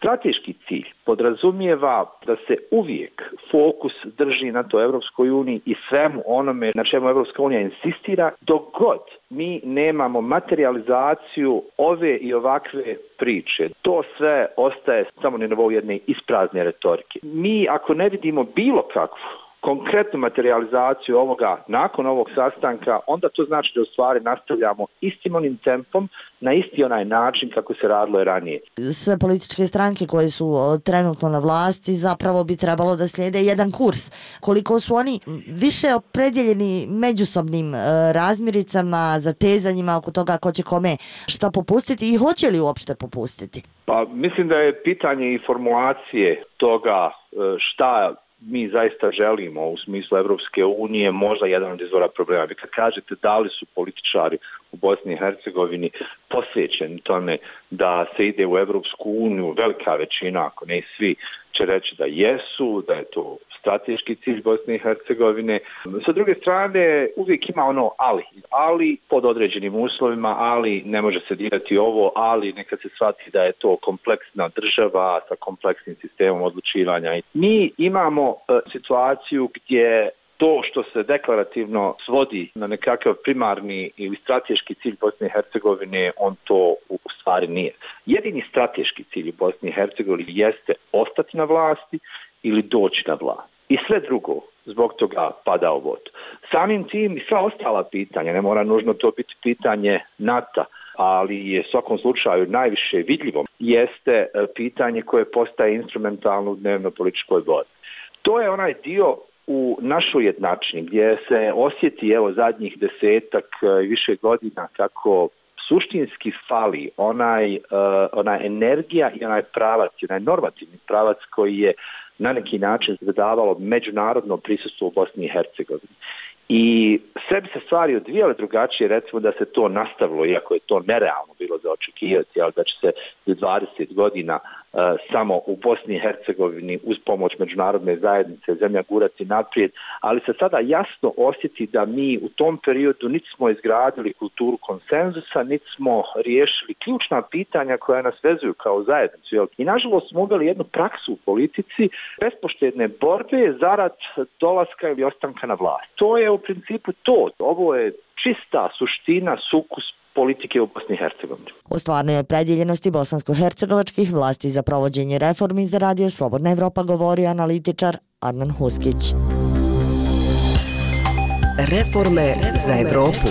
Strateški cilj podrazumijeva da se uvijek fokus drži na to Evropskoj uniji i svemu onome na čemu Evropska unija insistira, dok god mi nemamo materializaciju ove i ovakve priče. To sve ostaje samo na nivou jedne isprazne retorike. Mi ako ne vidimo bilo kakvu konkretnu materializaciju ovoga nakon ovog sastanka, onda to znači da u stvari nastavljamo istim onim tempom, na isti onaj način kako se radilo i ranije. Sve političke stranke koje su trenutno na vlasti zapravo bi trebalo da slijede jedan kurs. Koliko su oni više opredjeljeni međusobnim razmiricama, zatezanjima oko toga ko će kome šta popustiti i hoće li uopšte popustiti? Pa mislim da je pitanje i formulacije toga šta mi zaista želimo u smislu Evropske unije možda jedan od izvora problema. Vi kad kažete da li su političari u Bosni i Hercegovini posvećeni tome da se ide u Evropsku uniju, velika većina, ako ne svi, će reći da jesu, da je to strateški cilj Bosne i Hercegovine. Sa druge strane, uvijek ima ono ali pod određenim uslovima, ali ne može se dirati ovo, ali neka se shvati da je to kompleksna država sa kompleksnim sistemom odlučivanja. Mi imamo situaciju gdje to što se deklarativno svodi na nekakav primarni ili strateški cilj Bosne i Hercegovine, on to u stvari nije. Jedini strateški cilj u Bosni i Hercegovini jeste ostati na vlasti ili doći na vlast. I sve drugo zbog toga pada u vodu. Samim tim i sva ostala pitanja, ne mora nužno to biti pitanje NATO, ali je u svakom slučaju najviše vidljivo, jeste pitanje koje postaje instrumentalno u dnevno-političkoj borbi. To je onaj dio u našoj jednačini gdje se osjeti zadnjih 10 i više godina kako suštinski fali ona energija i onaj pravac, onaj normativni pravac koji je na neki način zadavalo međunarodno prisustvo u Bosni i Hercegovini. I sve bi se stvari odvijale drugačije, recimo da se to nastavilo, iako je to nerealno bilo za očekivati, ali da će se 20 godina samo u Bosni i Hercegovini uz pomoć međunarodne zajednice zemlja gurati naprijed, ali se sada jasno osjeti da mi u tom periodu niti smo izgradili kulturu konsenzusa, niti smo riješili ključna pitanja koja nas vezuju kao zajednicu. I nažalost smo uveli jednu praksu u politici bespoštedne borbe zarad dolaska ili ostanka na vlast. To je u principu to. Ovo je čista suština, sukus politike u Bosni i Hercegovini. O stvarnoj opredjeljenosti bosansko-hercegovačkih vlasti za provođenje reformi za Radio Slobodna Evropa govori analitičar Adnan Huskić. Reforme za Evropu.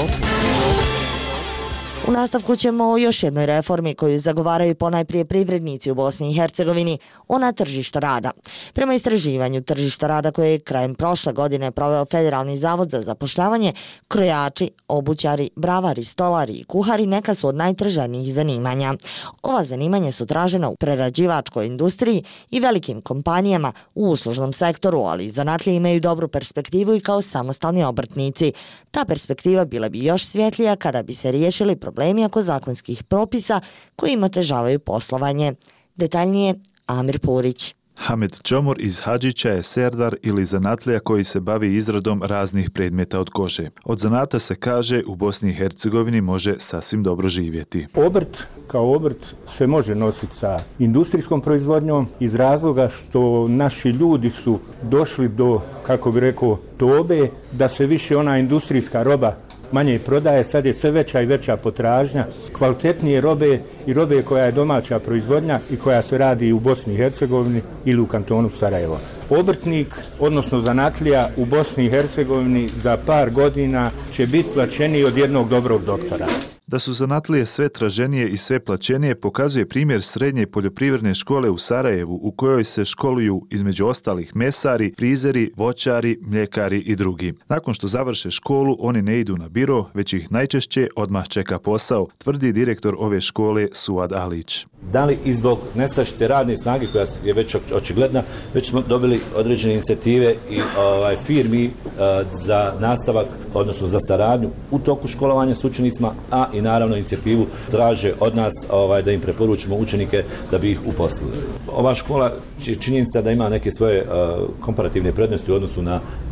U nastavku ćemo o još jednoj reformi koju zagovaraju ponajprije privrednici u Bosni i Hercegovini, ona tržišta rada. Prema istraživanju tržišta rada koje je krajem prošle godine proveo Federalni zavod za zapošljavanje, krojači, obućari, bravari, stolari i kuhari neka su od najtraženijih zanimanja. Ova zanimanja su tražena u prerađivačkoj industriji i velikim kompanijama u uslužnom sektoru, ali zanatlije imaju dobru perspektivu i kao samostalni obrtnici. Ta perspektiva bila bi još svjetlija kada bi se riješili problemi oko zakonskih propisa koji im otežavaju poslovanje. Detaljnije Amir Purić. Hamed Čomor iz Hadžića je serdar ili zanatlija koji se bavi izradom raznih predmeta od kože. Od zanata se kaže u Bosni i Hercegovini može sasvim dobro živjeti. Obrt kao obrt se može nositi sa industrijskom proizvodnjom iz razloga što naši ljudi su došli do, kako bi rekao, dobe da se više ona industrijska roba manje prodaje, sad je sve veća i veća potražnja, kvalitetnije robe i robe koja je domaća proizvodnja i koja se radi u Bosni i Hercegovini ili u kantonu Sarajevo. Obrtnik, odnosno zanatlija u Bosni i Hercegovini za par godina će biti plaćeniji od jednog dobrog doktora. Da su zanatlije sve traženije i sve plaćenije pokazuje primjer srednje poljoprivredne škole u Sarajevu u kojoj se školuju između ostalih mesari, frizeri, voćari, mljekari i drugi. Nakon što završe školu oni ne idu na biro, već ih najčešće odmah čeka posao, tvrdi direktor ove škole Suad Alić. Da li i zbog nestašice radne snage koja je već očigledna, već smo dobili određene inicijative i firmi za nastavak, odnosno za saradnju u toku školovanja s učenicima, a i i naravno inicijativu traže od nas da im preporučimo učenike da bi ih uposlili. Ova škola je činjenica da ima neke svoje komparativne prednosti u odnosu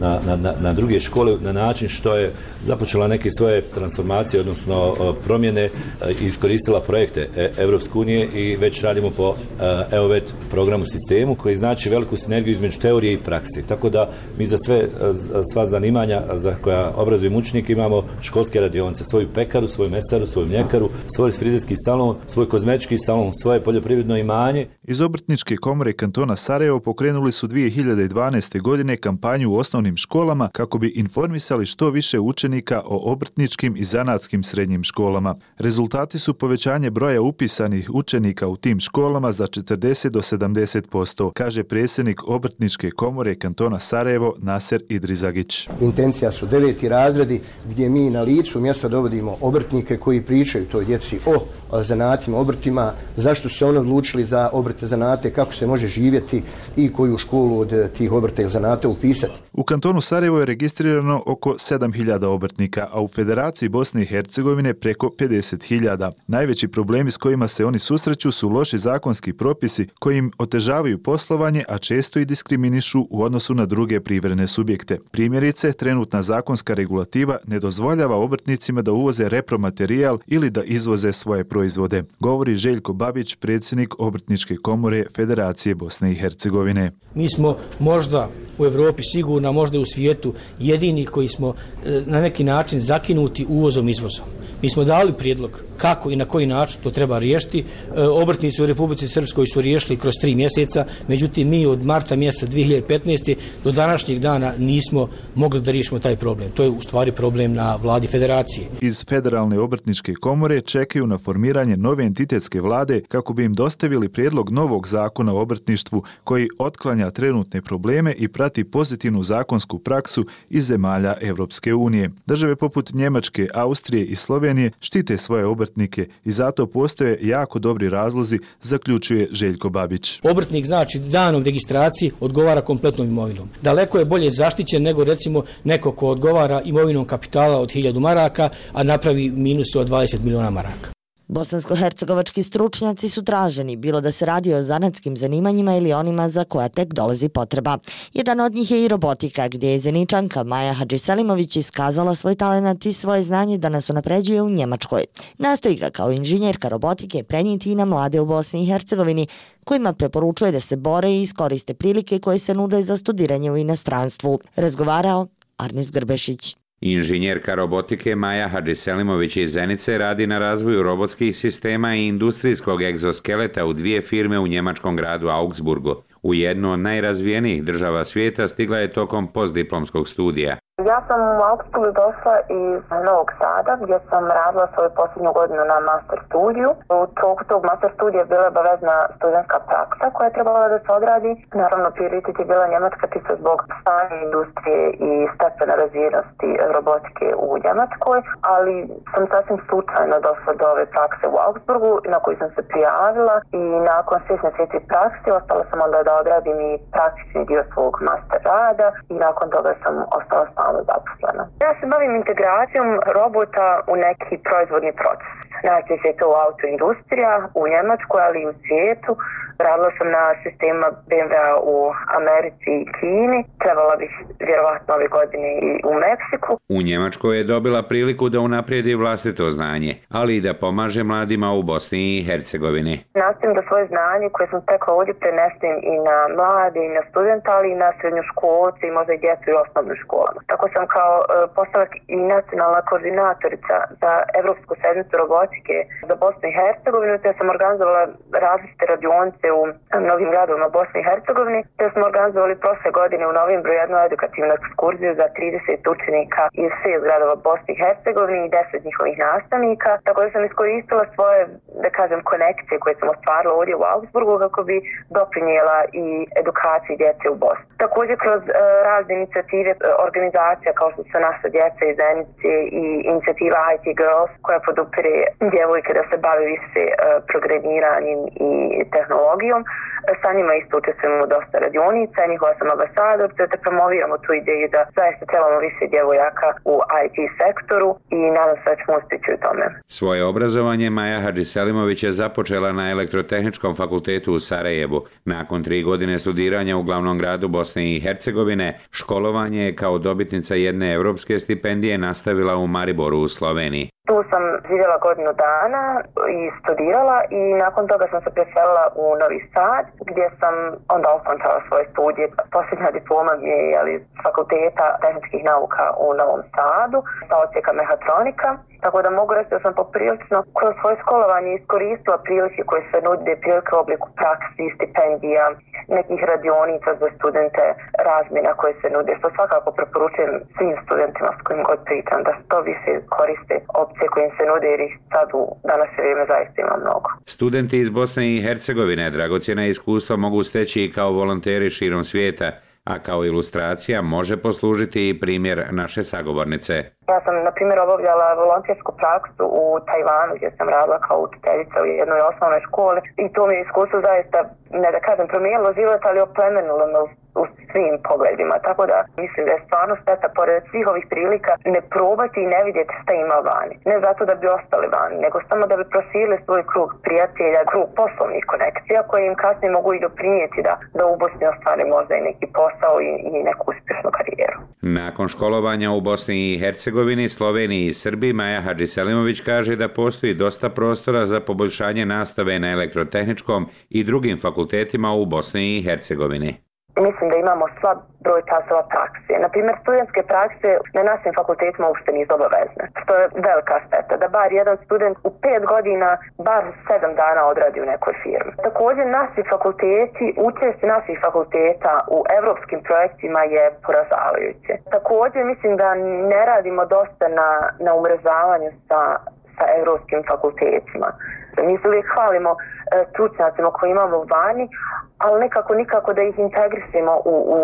na druge škole na način što je započela neke svoje transformacije, odnosno promjene i iskoristila projekte Evropske unije i već radimo po EOVET programu sistemu koji znači veliku sinergiju između teorije i prakse. Tako da mi za sva zanimanja za koja obrazujemo učenike imamo školske radionice, svoju pekaru, svoju mesaru, svoju mljekaru, svoj frizerski salon, svoj kozmetički salon, svoje poljoprivredno imanje. Iz Obrtničke komore kantona Sarajevo pokrenuli su 2012. godine kampanju u osnovnim školama kako bi informisali što više učenika o obrtničkim i zanatskim srednjim školama. Rezultati su povećanje broja upisanih učenika u tim školama za 40 do 70%, kaže predsjednik Obrtničke komore kantona Sarajevo Naser Idrizagić. Intencija su 9. razredi gdje mi na licu mjesta dovodimo obrtnike koji pričaju toj djeci o zanatima, obrtima, zašto su se oni odlučili za obrte zanate, kako se može živjeti i koju školu od tih obrta i zanata upisati. U kantonu Sarajevo je registrirano oko 7.000 obrtnika, a u Federaciji Bosne i Hercegovine preko 50.000. Najveći problemi s kojima se oni susreću su loši zakonski propisi koji im otežavaju poslovanje, a često i diskriminišu u odnosu na druge privredne subjekte. Primjerice, trenutna zakonska regulativa ne dozvoljava obrtnicima da uvoze repromaterijal ili da izvoze svoje proizvode, govori Željko Babić, predsjednik Obrtničke komore Federacije Bosne i Hercegovine. Mi smo možda u Evropi sigurno, možda u svijetu jedini koji smo na neki način zakinuti uvozom i izvozom. Mi smo dali prijedlog kako i na koji način to treba riješiti. Obrtnici u Republici Srpskoj su riješili kroz 3 mjeseca, međutim mi od marta mjeseca 2015. do današnjeg dana nismo mogli da riješimo taj problem. To je u stvari problem na vladi federacije. Iz Federalne obrtničke komore čekaju na formiranje nove entitetske vlade kako bi im dostavili prijedlog novog zakona o obrtništvu koji otklanja trenutne probleme i prati pozitivnu zakonsku praksu iz zemalja Evropske unije. Države poput Njemačke, Austrije i Slovenije štite svoje obrtnike i zato postoje jako dobri razlozi, zaključuje Željko Babić. Obrtnik znači danom registracije odgovara kompletnom imovinom. Daleko je bolje zaštićen nego recimo neko ko odgovara imovinom kapitala od 1000 maraka, a napravi minus od 20 miliona maraka. Bosansko-hercegovački stručnjaci su traženi, bilo da se radi o zanatskim zanimanjima ili onima za koja tek dolazi potreba. Jedan od njih je i robotika, gdje je Zeničanka Maja Hadžiselimović iskazala svoj talenat i svoje znanje da nas unapređuje u Njemačkoj. Nastoji ga kao inženjerka robotike prenijeti i na mlade u Bosni i Hercegovini, kojima preporučuje da se bore i iskoriste prilike koje se nude za studiranje u inostranstvu. Razgovarao Arnis Grbešić. Inženjerka robotike Maja Hadžiselimović iz Zenice radi na razvoju robotskih sistema i industrijskog egzoskeleta u 2 firme u njemačkom gradu Augsburgu. U jednu od najrazvijenijih država svijeta stigla je tokom postdiplomskog studija. Ja sam u Augsburgu došla iz Novog Sada gdje sam radila svoju posljednju godinu na master studiju. U toku tog master studija bila je obavezna studentska praksa koja je trebala da se odradi. Naravno, prioritet je bila Njemačka čisto zbog stanja industrije i stepena razvijenosti robotike u Njemačkoj, ali sam sasvim slučajno došla do ove prakse u Augsburgu na koju sam se prijavila i nakon 6 mjeseci praksi ostala sam onda da odradim i praktični dio svog master rada i nakon toga sam ostala zaposlena. Ja se bavim integracijom robota u neki proizvodni proces. Najčešće je to autoindustrija u Njemačkoj, ali i u svijetu. Radila sam na sistema BMW-a u Americi i Kini. Trebala bih vjerovatno ove godine i u Meksiku. U Njemačkoj je dobila priliku da unaprijedi vlastito znanje, ali i da pomaže mladima u Bosni i Hercegovini. Nastojim da svoje znanje koje sam stekla ovdje prenesem i na mlade i na studenta, ali i na srednju školce i možda i djecu i osnovnu školama. Tako sam kao postala i nacionalna koordinatorica za Evropsku sedmicu robotike za Bosnu i Hercegovinu, te sam organizovala različite radionice u mnogim gradovima Bosne i Hercegovine, te smo organizovali prošle godine u novembru jednu edukativnu ekskurziju za 30 učenika iz 6 gradova Bosne i Hercegovine i 10 njihovih nastavnika, tako da sam iskoristila svoje, da kažem, konekcije koje sam ostvarila ovdje u Augsburgu kako bi doprinijela i edukaciji djece u Bosni. Također kroz razne inicijative organizacija kao što su Naša djeca iz Zenice i inicijativa IT Girls koja podupire djevojke da se bave više programiranjem i tehnologijom. tehnologijom. Sa njima isto učestvujemo dosta radionica, njihova sam ambasador, te promoviramo tu ideju da zaista trebamo više djevojaka u IT sektoru i nadam se da ćemo uspjeći u tome. Svoje obrazovanje Maja Hadžiselimović je započela na Elektrotehničkom fakultetu u Sarajevu. Nakon 3 godine studiranja u glavnom gradu Bosne i Hercegovine, školovanje je kao dobitnica jedne evropske stipendije nastavila u Mariboru u Sloveniji. Tu sam živjela godinu dana i studirala i nakon toga sam se preselila u Novi Sad gdje sam onda okončala svoje studije. Posljednja diploma mi je fakulteta tehničkih nauka u Novom Sadu sa odsjeka mehatronika. Tako da mogu reći da sam poprilično kroz svoje školovanje iskoristila prilike koje se nude, prilike u obliku praksi, stipendija, nekih radionica za studente, razmjena koje se nude, što svakako preporučujem svim studentima s kojim god pričam da što više koriste opcije koje im se nude jer ih sad u današnje vrijeme zaista ima mnogo. Studenti iz Bosne i Hercegovine dragocjena iskustva mogu steći i kao volonteri širom svijeta, a kao ilustracija može poslužiti i primjer naše sagovornice. Ja sam, na primjer, obavljala volontersku praksu u Tajvanu gdje sam radila kao učiteljica u jednoj osnovnoj školi i to mi je iskustvo zaista, ne da kažem, promijenilo život, ali oplemenilo me u svim pogledima. Tako da mislim da je stvarno šteta pored svih ovih prilika ne probati i ne vidjeti šta ima vani. Ne zato da bi ostali vani, nego samo da bi proširili svoj krug prijatelja, krug poslovnih konekcija koje im kasnije mogu i doprinijeti da u Bosni ostvare možda i neki posao i neku uspješnu karijeru. Nakon školovanja u Bosni i Hercegovini, Sloveniji i Srbiji, Maja Hadžiselimović kaže da postoji dosta prostora za poboljšanje nastave na elektrotehničkom i drugim fakultetima u Bosni i Hercegovini. Mislim da imamo slab broj časova prakse. Naprimjer, studentske prakse na našim fakultetima uopšte nisu obavezne, što je velika šteta, da bar jedan student u 5 godina bar 7 dana odradi u nekoj firmi. Također, naši fakulteti, učešće naših fakulteta u evropskim projektima je poražavajuće. Također, mislim da ne radimo dosta na umrežavanju sa evropskim fakultetima. Mi se uvijek hvalimo stručnjacima koje imamo vani, ali nikako da ih integrisimo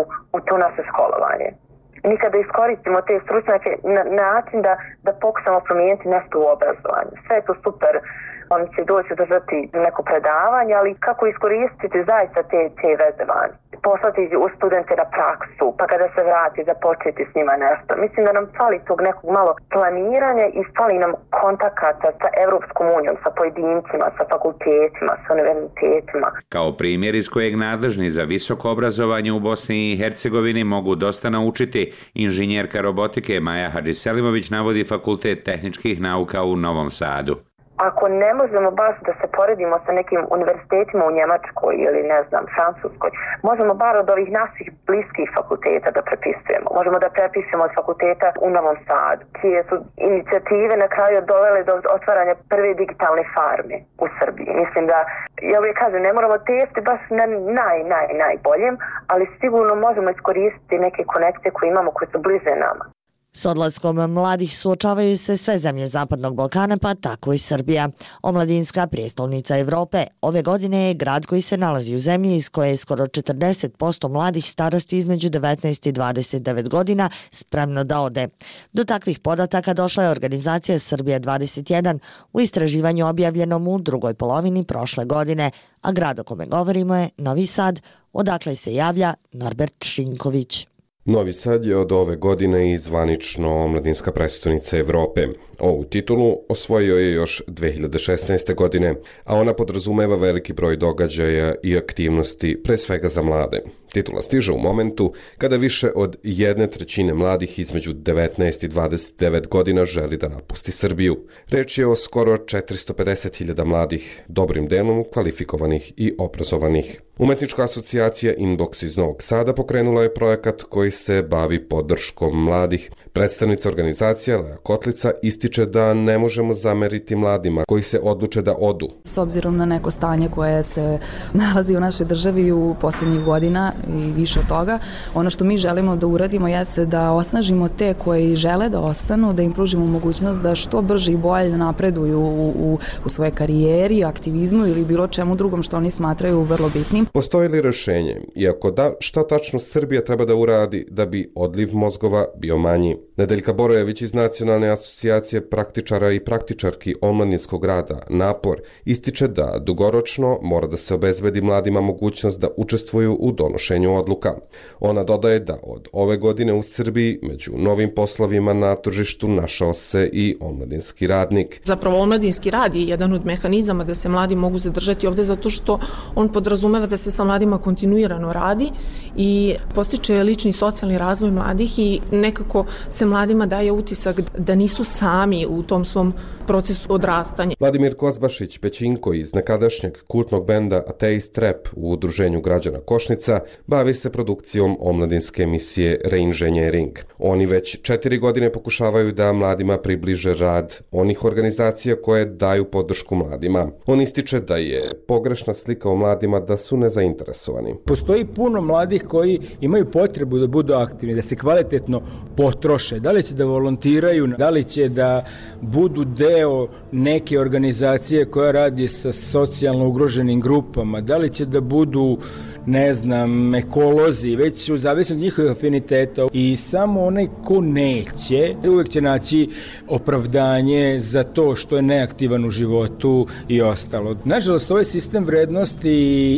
u to naše školovanje. Nikada iskoristimo te stručnjake na način da pokušamo promijeniti nešto u obrazovanju. Sve je to super, oni će doći držati neko predavanje, ali kako iskoristiti zaista te veze vani. Poslati u studente na praksu, pa kada se vrati započeti s njima nešto. Mislim da nam fali tog nekog malo planiranja i fali nam kontakata sa Evropskom unijom, sa pojedincima, sa fakultetima, sa univerzitetima. Kao primjer iz kojeg nadležni za visoko obrazovanje u Bosni i Hercegovini mogu dosta naučiti, inženjerka robotike Maja Hadžiselimović navodi Fakultet tehničkih nauka u Novom Sadu. Ako ne možemo baš da se poredimo sa nekim univerzitetima u Njemačkoj ili Francuskoj, možemo bar od ovih naših bliskih fakulteta da prepisujemo. Možemo da prepišemo od fakulteta u Novom Sadu, čije su inicijative na kraju dovele do otvaranja prve digitalne farme u Srbiji. Mislim da, ja uvijek kažem, ne moramo testi baš na najboljem, ali sigurno možemo iskoristiti neke konekcije koje imamo, koje su bliže nama. S odlaskom mladih suočavaju se sve zemlje Zapadnog Balkana, pa tako i Srbija. Omladinska prijestolnica Evrope ove godine je grad koji se nalazi u zemlji iz koje je skoro 40% mladih starosti između 19 i 29 godina spremno da ode. Do takvih podataka došla je organizacija Srbija 21 u istraživanju objavljenom u drugoj polovini prošle godine, a grad o kome govorimo je Novi Sad, odakle se javlja Norbert Šinković. Novi Sad je od ove godine i zvanično omladinska prestonica Evrope. Ovu titulu osvojio je još 2016. godine, a ona podrazumeva veliki broj događaja i aktivnosti, pre svega za mlade. Titula stiže u momentu kada više od 1/3 mladih između 19 i 29 godina želi da napusti Srbiju. Reč je o skoro 450.000 mladih, dobrim delom kvalifikovanih i obrazovanih. Umetnička asocijacija Inbox iz Novog Sada pokrenula je projekat koji se bavi podrškom mladih. Predstavnica organizacije Lea Kotlica ističe da ne možemo zameriti mladima koji se odluče da odu. S obzirom na neko stanje koje se nalazi u našoj državi u posljednjih godina i više od toga, ono što mi želimo da uradimo jeste da osnažimo te koji žele da ostanu, da im pružimo mogućnost da što brže i bolje napreduju u svojoj karijeri, aktivizmu ili bilo čemu drugom što oni smatraju vrlo bitnim. Postoji li rešenje? Iako da, šta tačno Srbija treba da uradi da bi odliv mozgova bio manji? Nedeljka Borojević iz Nacionalne asocijacije praktičara i praktičarki omladinskog rada NAPOR ističe da dugoročno mora da se obezbedi mladima mogućnost da učestvuju u donošenju odluka. Ona dodaje da od ove godine u Srbiji među novim poslovima na tržištu našao se i omladinski radnik. Zapravo omladinski rad je jedan od mehanizama da se mladi mogu zadržati ovde zato što on podrazumeva da se sa mladima kontinuirano radi i postiče lični socijalni razvoj mladih i nekako se mladima daje utisak da nisu sami u tom svom procesu odrastanja. Vladimir Kozbašić Pećinko iz nekadašnjeg kultnog benda Ateist Rap u Udruženju građana Košnica bavi se produkcijom omladinske emisije Reinženjering. Oni već 4 godine pokušavaju da mladima približe rad onih organizacija koje daju podršku mladima. On ističe da je pogrešna slika o mladima da su nezainteresovani. Postoji puno mladih koji imaju potrebu da budu aktivni, da se kvalitetno potroše. Da li će da volontiraju, da li će da budu deo neke organizacije koja radi sa socijalno ugroženim grupama, da li će da budu, ne znam, ekolozi, već u zavisnosti od njihovih afiniteta. I samo onaj ko neće, uvek će naći opravdanje za to što je neaktivan u životu i ostalo. Nažalost, ovaj sistem vrednosti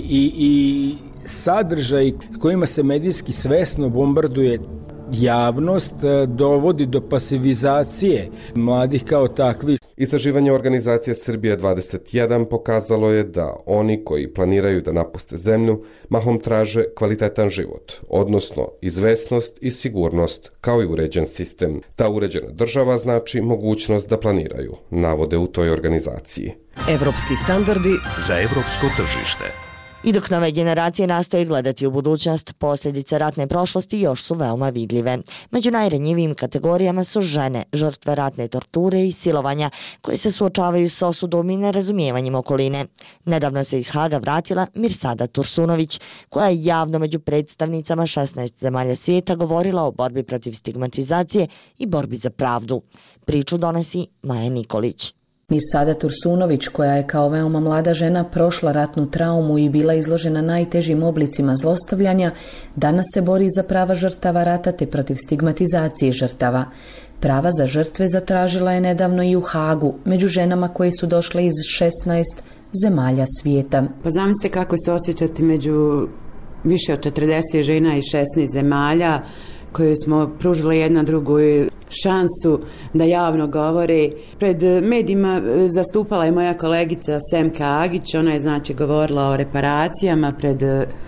i sadržaj kojima se medijski svesno bombarduje javnost dovodi do pasivizacije mladih kao takvih. Istraživanje organizacije Srbija 21 pokazalo je da oni koji planiraju da napuste zemlju mahom traže kvalitetan život, odnosno izvesnost i sigurnost kao i uređen sistem. Ta uređena država znači mogućnost da planiraju, navode u toj organizaciji. Evropski standardi za evropsko tržište. I dok nove generacije nastoje gledati u budućnost, posljedice ratne prošlosti još su veoma vidljive. Među najranjivijim kategorijama su žene, žrtve ratne torture i silovanja, koje se suočavaju s osudom i nerazumijevanjem okoline. Nedavno se iz Haga vratila Mirsada Tursunović, koja je javno među predstavnicama 16 zemalja svijeta govorila o borbi protiv stigmatizacije i borbi za pravdu. Priču donosi Maja Nikolić. Mirsada Tursunović, koja je kao veoma mlada žena prošla ratnu traumu i bila izložena najtežim oblicima zlostavljanja, danas se bori za prava žrtava rata te protiv stigmatizacije žrtava. Prava za žrtve zatražila je nedavno i u Hagu, među ženama koje su došle iz 16 zemalja svijeta. Pa zamislite kako se osjećati među više od 40 žena iz 16 zemalja, koje smo pružili jedna drugu šansu da javno govore. Pred medijima zastupala je moja kolegica Semka Agić, ona je znači govorila o reparacijama pred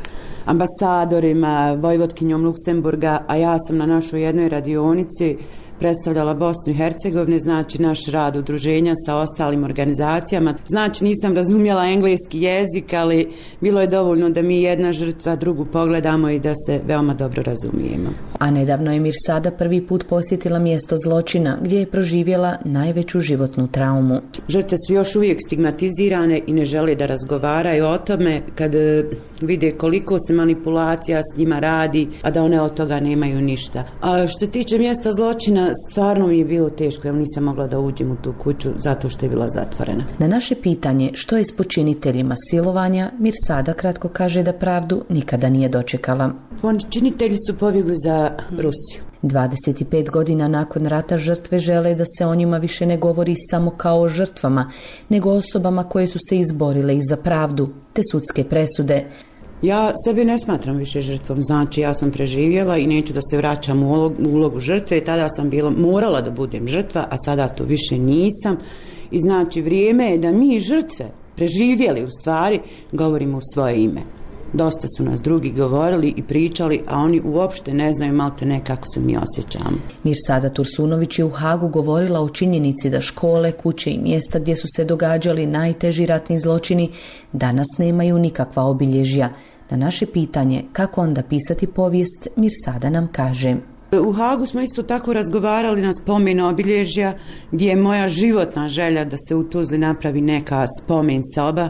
ambasadorima, vojvodkinjom Luksemburga, a ja sam na našoj jednoj radionici predstavljala Bosnu i Hercegovinu, znači naš rad udruženja sa ostalim organizacijama. Znači nisam razumjela engleski jezik, ali bilo je dovoljno da mi jedna žrtva drugu pogledamo i da se veoma dobro razumijemo. A nedavno je Mirsada prvi put posjetila mjesto zločina gdje je proživjela najveću životnu traumu. Žrtve su još uvijek stigmatizirane i ne žele da razgovaraju o tome kad vide koliko se manipulacija s njima radi, a da one od toga nemaju ništa. A što se tiče mjesta zločina, stvarno mi je bilo teško jer nisam mogla da uđem u tu kuću zato što je bila zatvorena. Na naše pitanje što je s počiniteljima silovanja, Mirsada kratko kaže da pravdu nikada nije dočekala. Počinitelji su pobjegli za Rusiju. 25 godina nakon rata žrtve žele da se o njima više ne govori samo kao o žrtvama, nego osobama koje su se izborile i za pravdu, te sudske presude. Ja sebe ne smatram više žrtvom, znači ja sam preživjela i neću da se vraćam u ulogu žrtve, tada sam morala da budem žrtva, a sada to više nisam. I znači vrijeme je da mi žrtve preživjeli u stvari govorimo u svoje ime. Dosta su nas drugi govorili i pričali, a oni uopšte ne znaju malte ne kako se mi osjećamo. Mirsada Tursunović je u Hagu govorila o činjenici da škole, kuće i mjesta gdje su se događali najteži ratni zločini danas nemaju nikakva obilježja. Na naše pitanje kako onda pisati povijest, Mirsada nam kaže: U Hagu smo isto tako razgovarali na spomen obilježja gdje je moja životna želja da se u Tuzli napravi neka spomen soba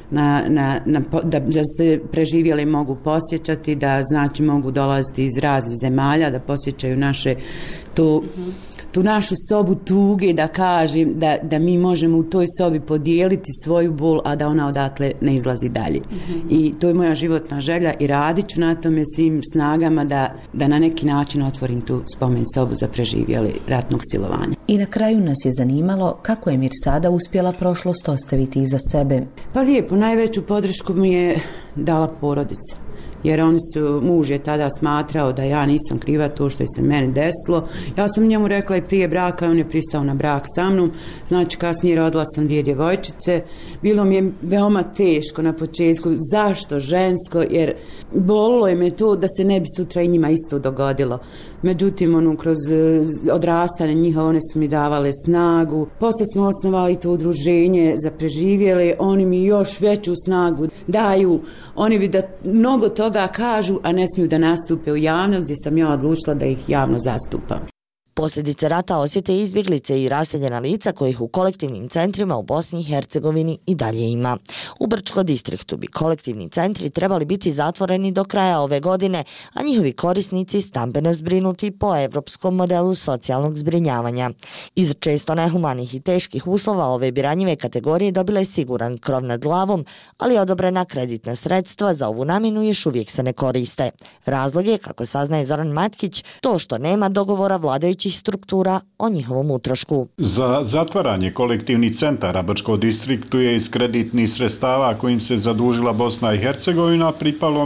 da se preživjeli mogu posjećati, da znači mogu dolaziti iz raznih zemalja, da posjećaju naše tu tu našu sobu tuge, da kažem, da mi možemo u toj sobi podijeliti svoju bol, a da ona odatle ne izlazi dalje. I to je moja životna želja i radit ću na tome svim snagama da na neki način otvorim tu spomen sobu za preživjeli ratnog silovanja. I na kraju nas je zanimalo kako je Mirsada uspjela prošlost ostaviti iza sebe. Pa lijepo, najveću podršku mi je dala porodica. Jer muž je tada smatrao da ja nisam kriva to što je se meni desilo. Ja sam njemu rekla i prije braka, on je pristao na brak sa mnom. Znači kasnije rodila sam 2 djevojčice. Bilo mi je veoma teško na početku. Zašto žensko? Jer bolilo je me to da se ne bi sutra i njima isto dogodilo. Međutim, kroz odrastanje njihovo, one su mi davale snagu. Poslije smo osnovali to udruženje za preživjele. Oni mi još veću snagu daju. Oni bi da mnogo toga kažu, a ne smiju da nastupe u javnost, gdje sam ja odlučila da ih javno zastupam. Posljedice rata osjete izbjeglice i raseljena lica kojih u kolektivnim centrima u Bosni i Hercegovini i dalje ima. U Brčko distriktu bi kolektivni centri trebali biti zatvoreni do kraja ove godine, a njihovi korisnici stambeno zbrinuti po evropskom modelu socijalnog zbrinjavanja. Iz često nehumanih i teških uslova ove bi ranjive kategorije dobile siguran krov nad glavom, ali odobrena kreditna sredstva za ovu namjenu još uvijek se ne koriste. Razlog je, kako saznaje Zoran Matkić, to što nema dogovora vladajućih struktura o njihovom utrošku. Za zatvaranje kolektivnih centara Brčko distriktu je iz kreditnih sredstava kojim se zadužila Bosna i Hercegovina pripalo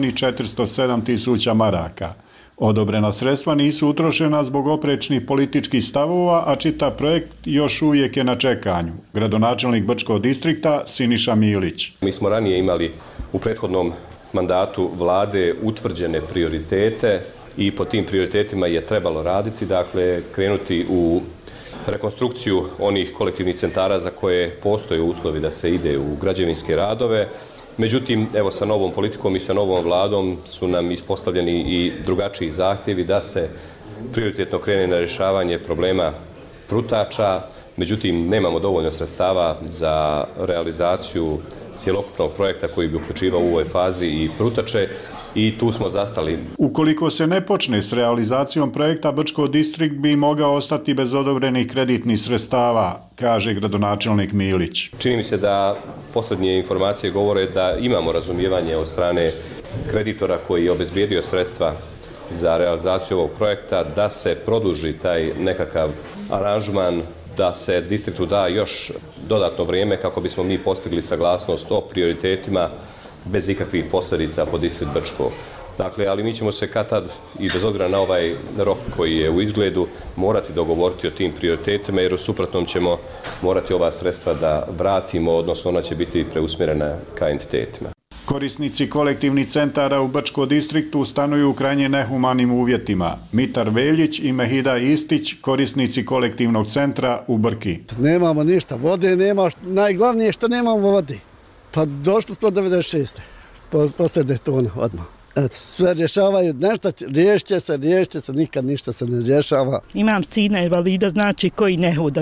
1.407.000 maraka. Odobrena sredstva nisu utrošena zbog oprečnih političkih stavova, a čitav projekt još uvijek je na čekanju. Gradonačelnik Brčkog distrikta Siniša Milić. Mi smo ranije imali u prethodnom mandatu vlade utvrđene prioritete i po tim prioritetima je trebalo raditi, dakle krenuti u rekonstrukciju onih kolektivnih centara za koje postoje uslovi da se ide u građevinske radove. Međutim, evo sa novom politikom i sa novom vladom su nam ispostavljeni i drugačiji zahtjevi da se prioritetno krene na rješavanje problema prutača. Međutim, nemamo dovoljno sredstava za realizaciju cjelokupnog projekta koji bi uključivao u ovoj fazi i prutače i tu smo zastali. Ukoliko se ne počne s realizacijom projekta, Brčko distrikt bi mogao ostati bez odobrenih kreditnih sredstava, kaže gradonačelnik Milić. Čini mi se da posljednje informacije govore da imamo razumijevanje od strane kreditora koji je obezbijedio sredstva za realizaciju ovog projekta, da se produži taj nekakav aranžman, da se distriktu da još dodatno vrijeme kako bismo mi postigli saglasnost o prioritetima bez ikakvih posljedica po distrikt Brčko. Dakle, ali mi ćemo se kad-tad i bez obzira na ovaj rok koji je u izgledu morati dogovoriti o tim prioritetima, jer u suprotnom ćemo morati ova sredstva da vratimo, odnosno ona će biti preusmjerena ka entitetima. Korisnici kolektivnih centara u Brčko distriktu stanuju u krajnje nehumanim uvjetima. Mitar Veljić i Mehida Istić, korisnici kolektivnog centra u Brki. Nemamo ništa, vode nema, najglavnije što nemamo vode. Pa došli smo 96. Posle Daytona odmah. Eto, sve rješavaju, nešto riješit će se, nikad ništa se ne rješava. Imam sina invalida, znači koji ne hoda,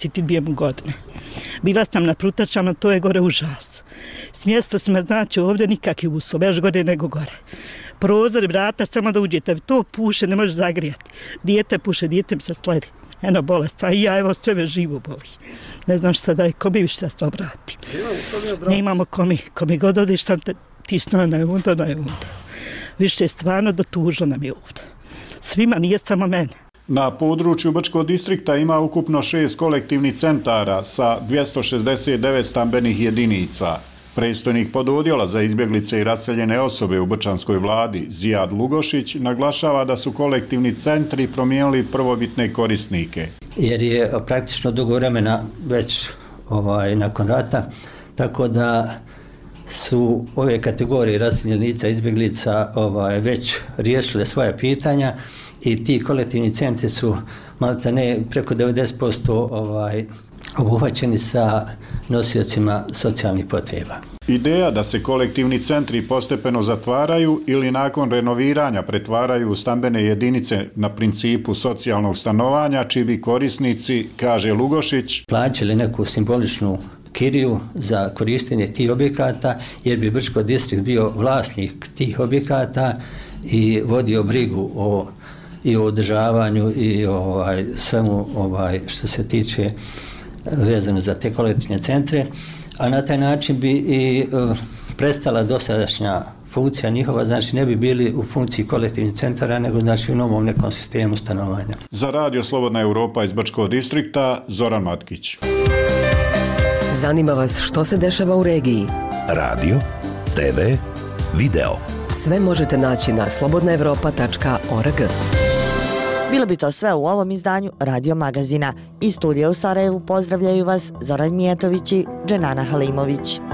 22 godine. Bila sam na prutačama, to je gore užas. Smjesto su me, znači ovdje nikakvi uslov, još gore nego gore. Prozor, vrata, samo da uđete, to puše, ne može zagrijati. Dijete puše, dijete mi se sledi. Eno bolest, a i ja evo sve me živo boli. Ne znam šta da je, ko mi više se obrati. Ne imamo ko mi god odiš, sam te tisnuo na onda. Više stvarno do tužno nam je ovdje. Svima, nije samo mene. Na području Brčkog distrikta ima ukupno 6 kolektivnih centara sa 269 stambenih jedinica. Predstojnik pododjela za izbjeglice i raseljene osobe u brčanskoj vladi, Zijad Lugošić, naglašava da su kolektivni centri promijenili prvobitne korisnike. Jer je praktično dugo vremena već nakon rata, tako da su ove kategorije raseljenih lica, izbjeglica već riješile svoje pitanja i ti kolektivni centri su maltene preko 90% obuhvaćeni sa nosiocima socijalnih potreba. Ideja da se kolektivni centri postepeno zatvaraju ili nakon renoviranja pretvaraju u stambene jedinice na principu socijalnog stanovanja, čiji bi korisnici, kaže Lugošić, plaćali neku simboličnu kiriju za korištenje tih objekata, jer bi Brčko distrikt bio vlasnik tih objekata i vodio brigu o i o održavanju i svemu što se tiče vezano za te kolektivne centre, a na taj način bi i prestala dosadašnja funkcija njihova, znači ne bi bili u funkciji kolektivnih centara, nego znači u novom nekom sistemu stanovanja. Za Radio Slobodna Europa iz Brčkog distrikta, Zoran Matkić. Zanima vas što se dešava u regiji? Radio, TV, video. Sve možete naći na slobodnaevropa.org. Bilo bi to sve u ovom izdanju Radio Magazina. Iz studija u Sarajevu pozdravljaju vas Zoran Mijetović i Dženana Halimović.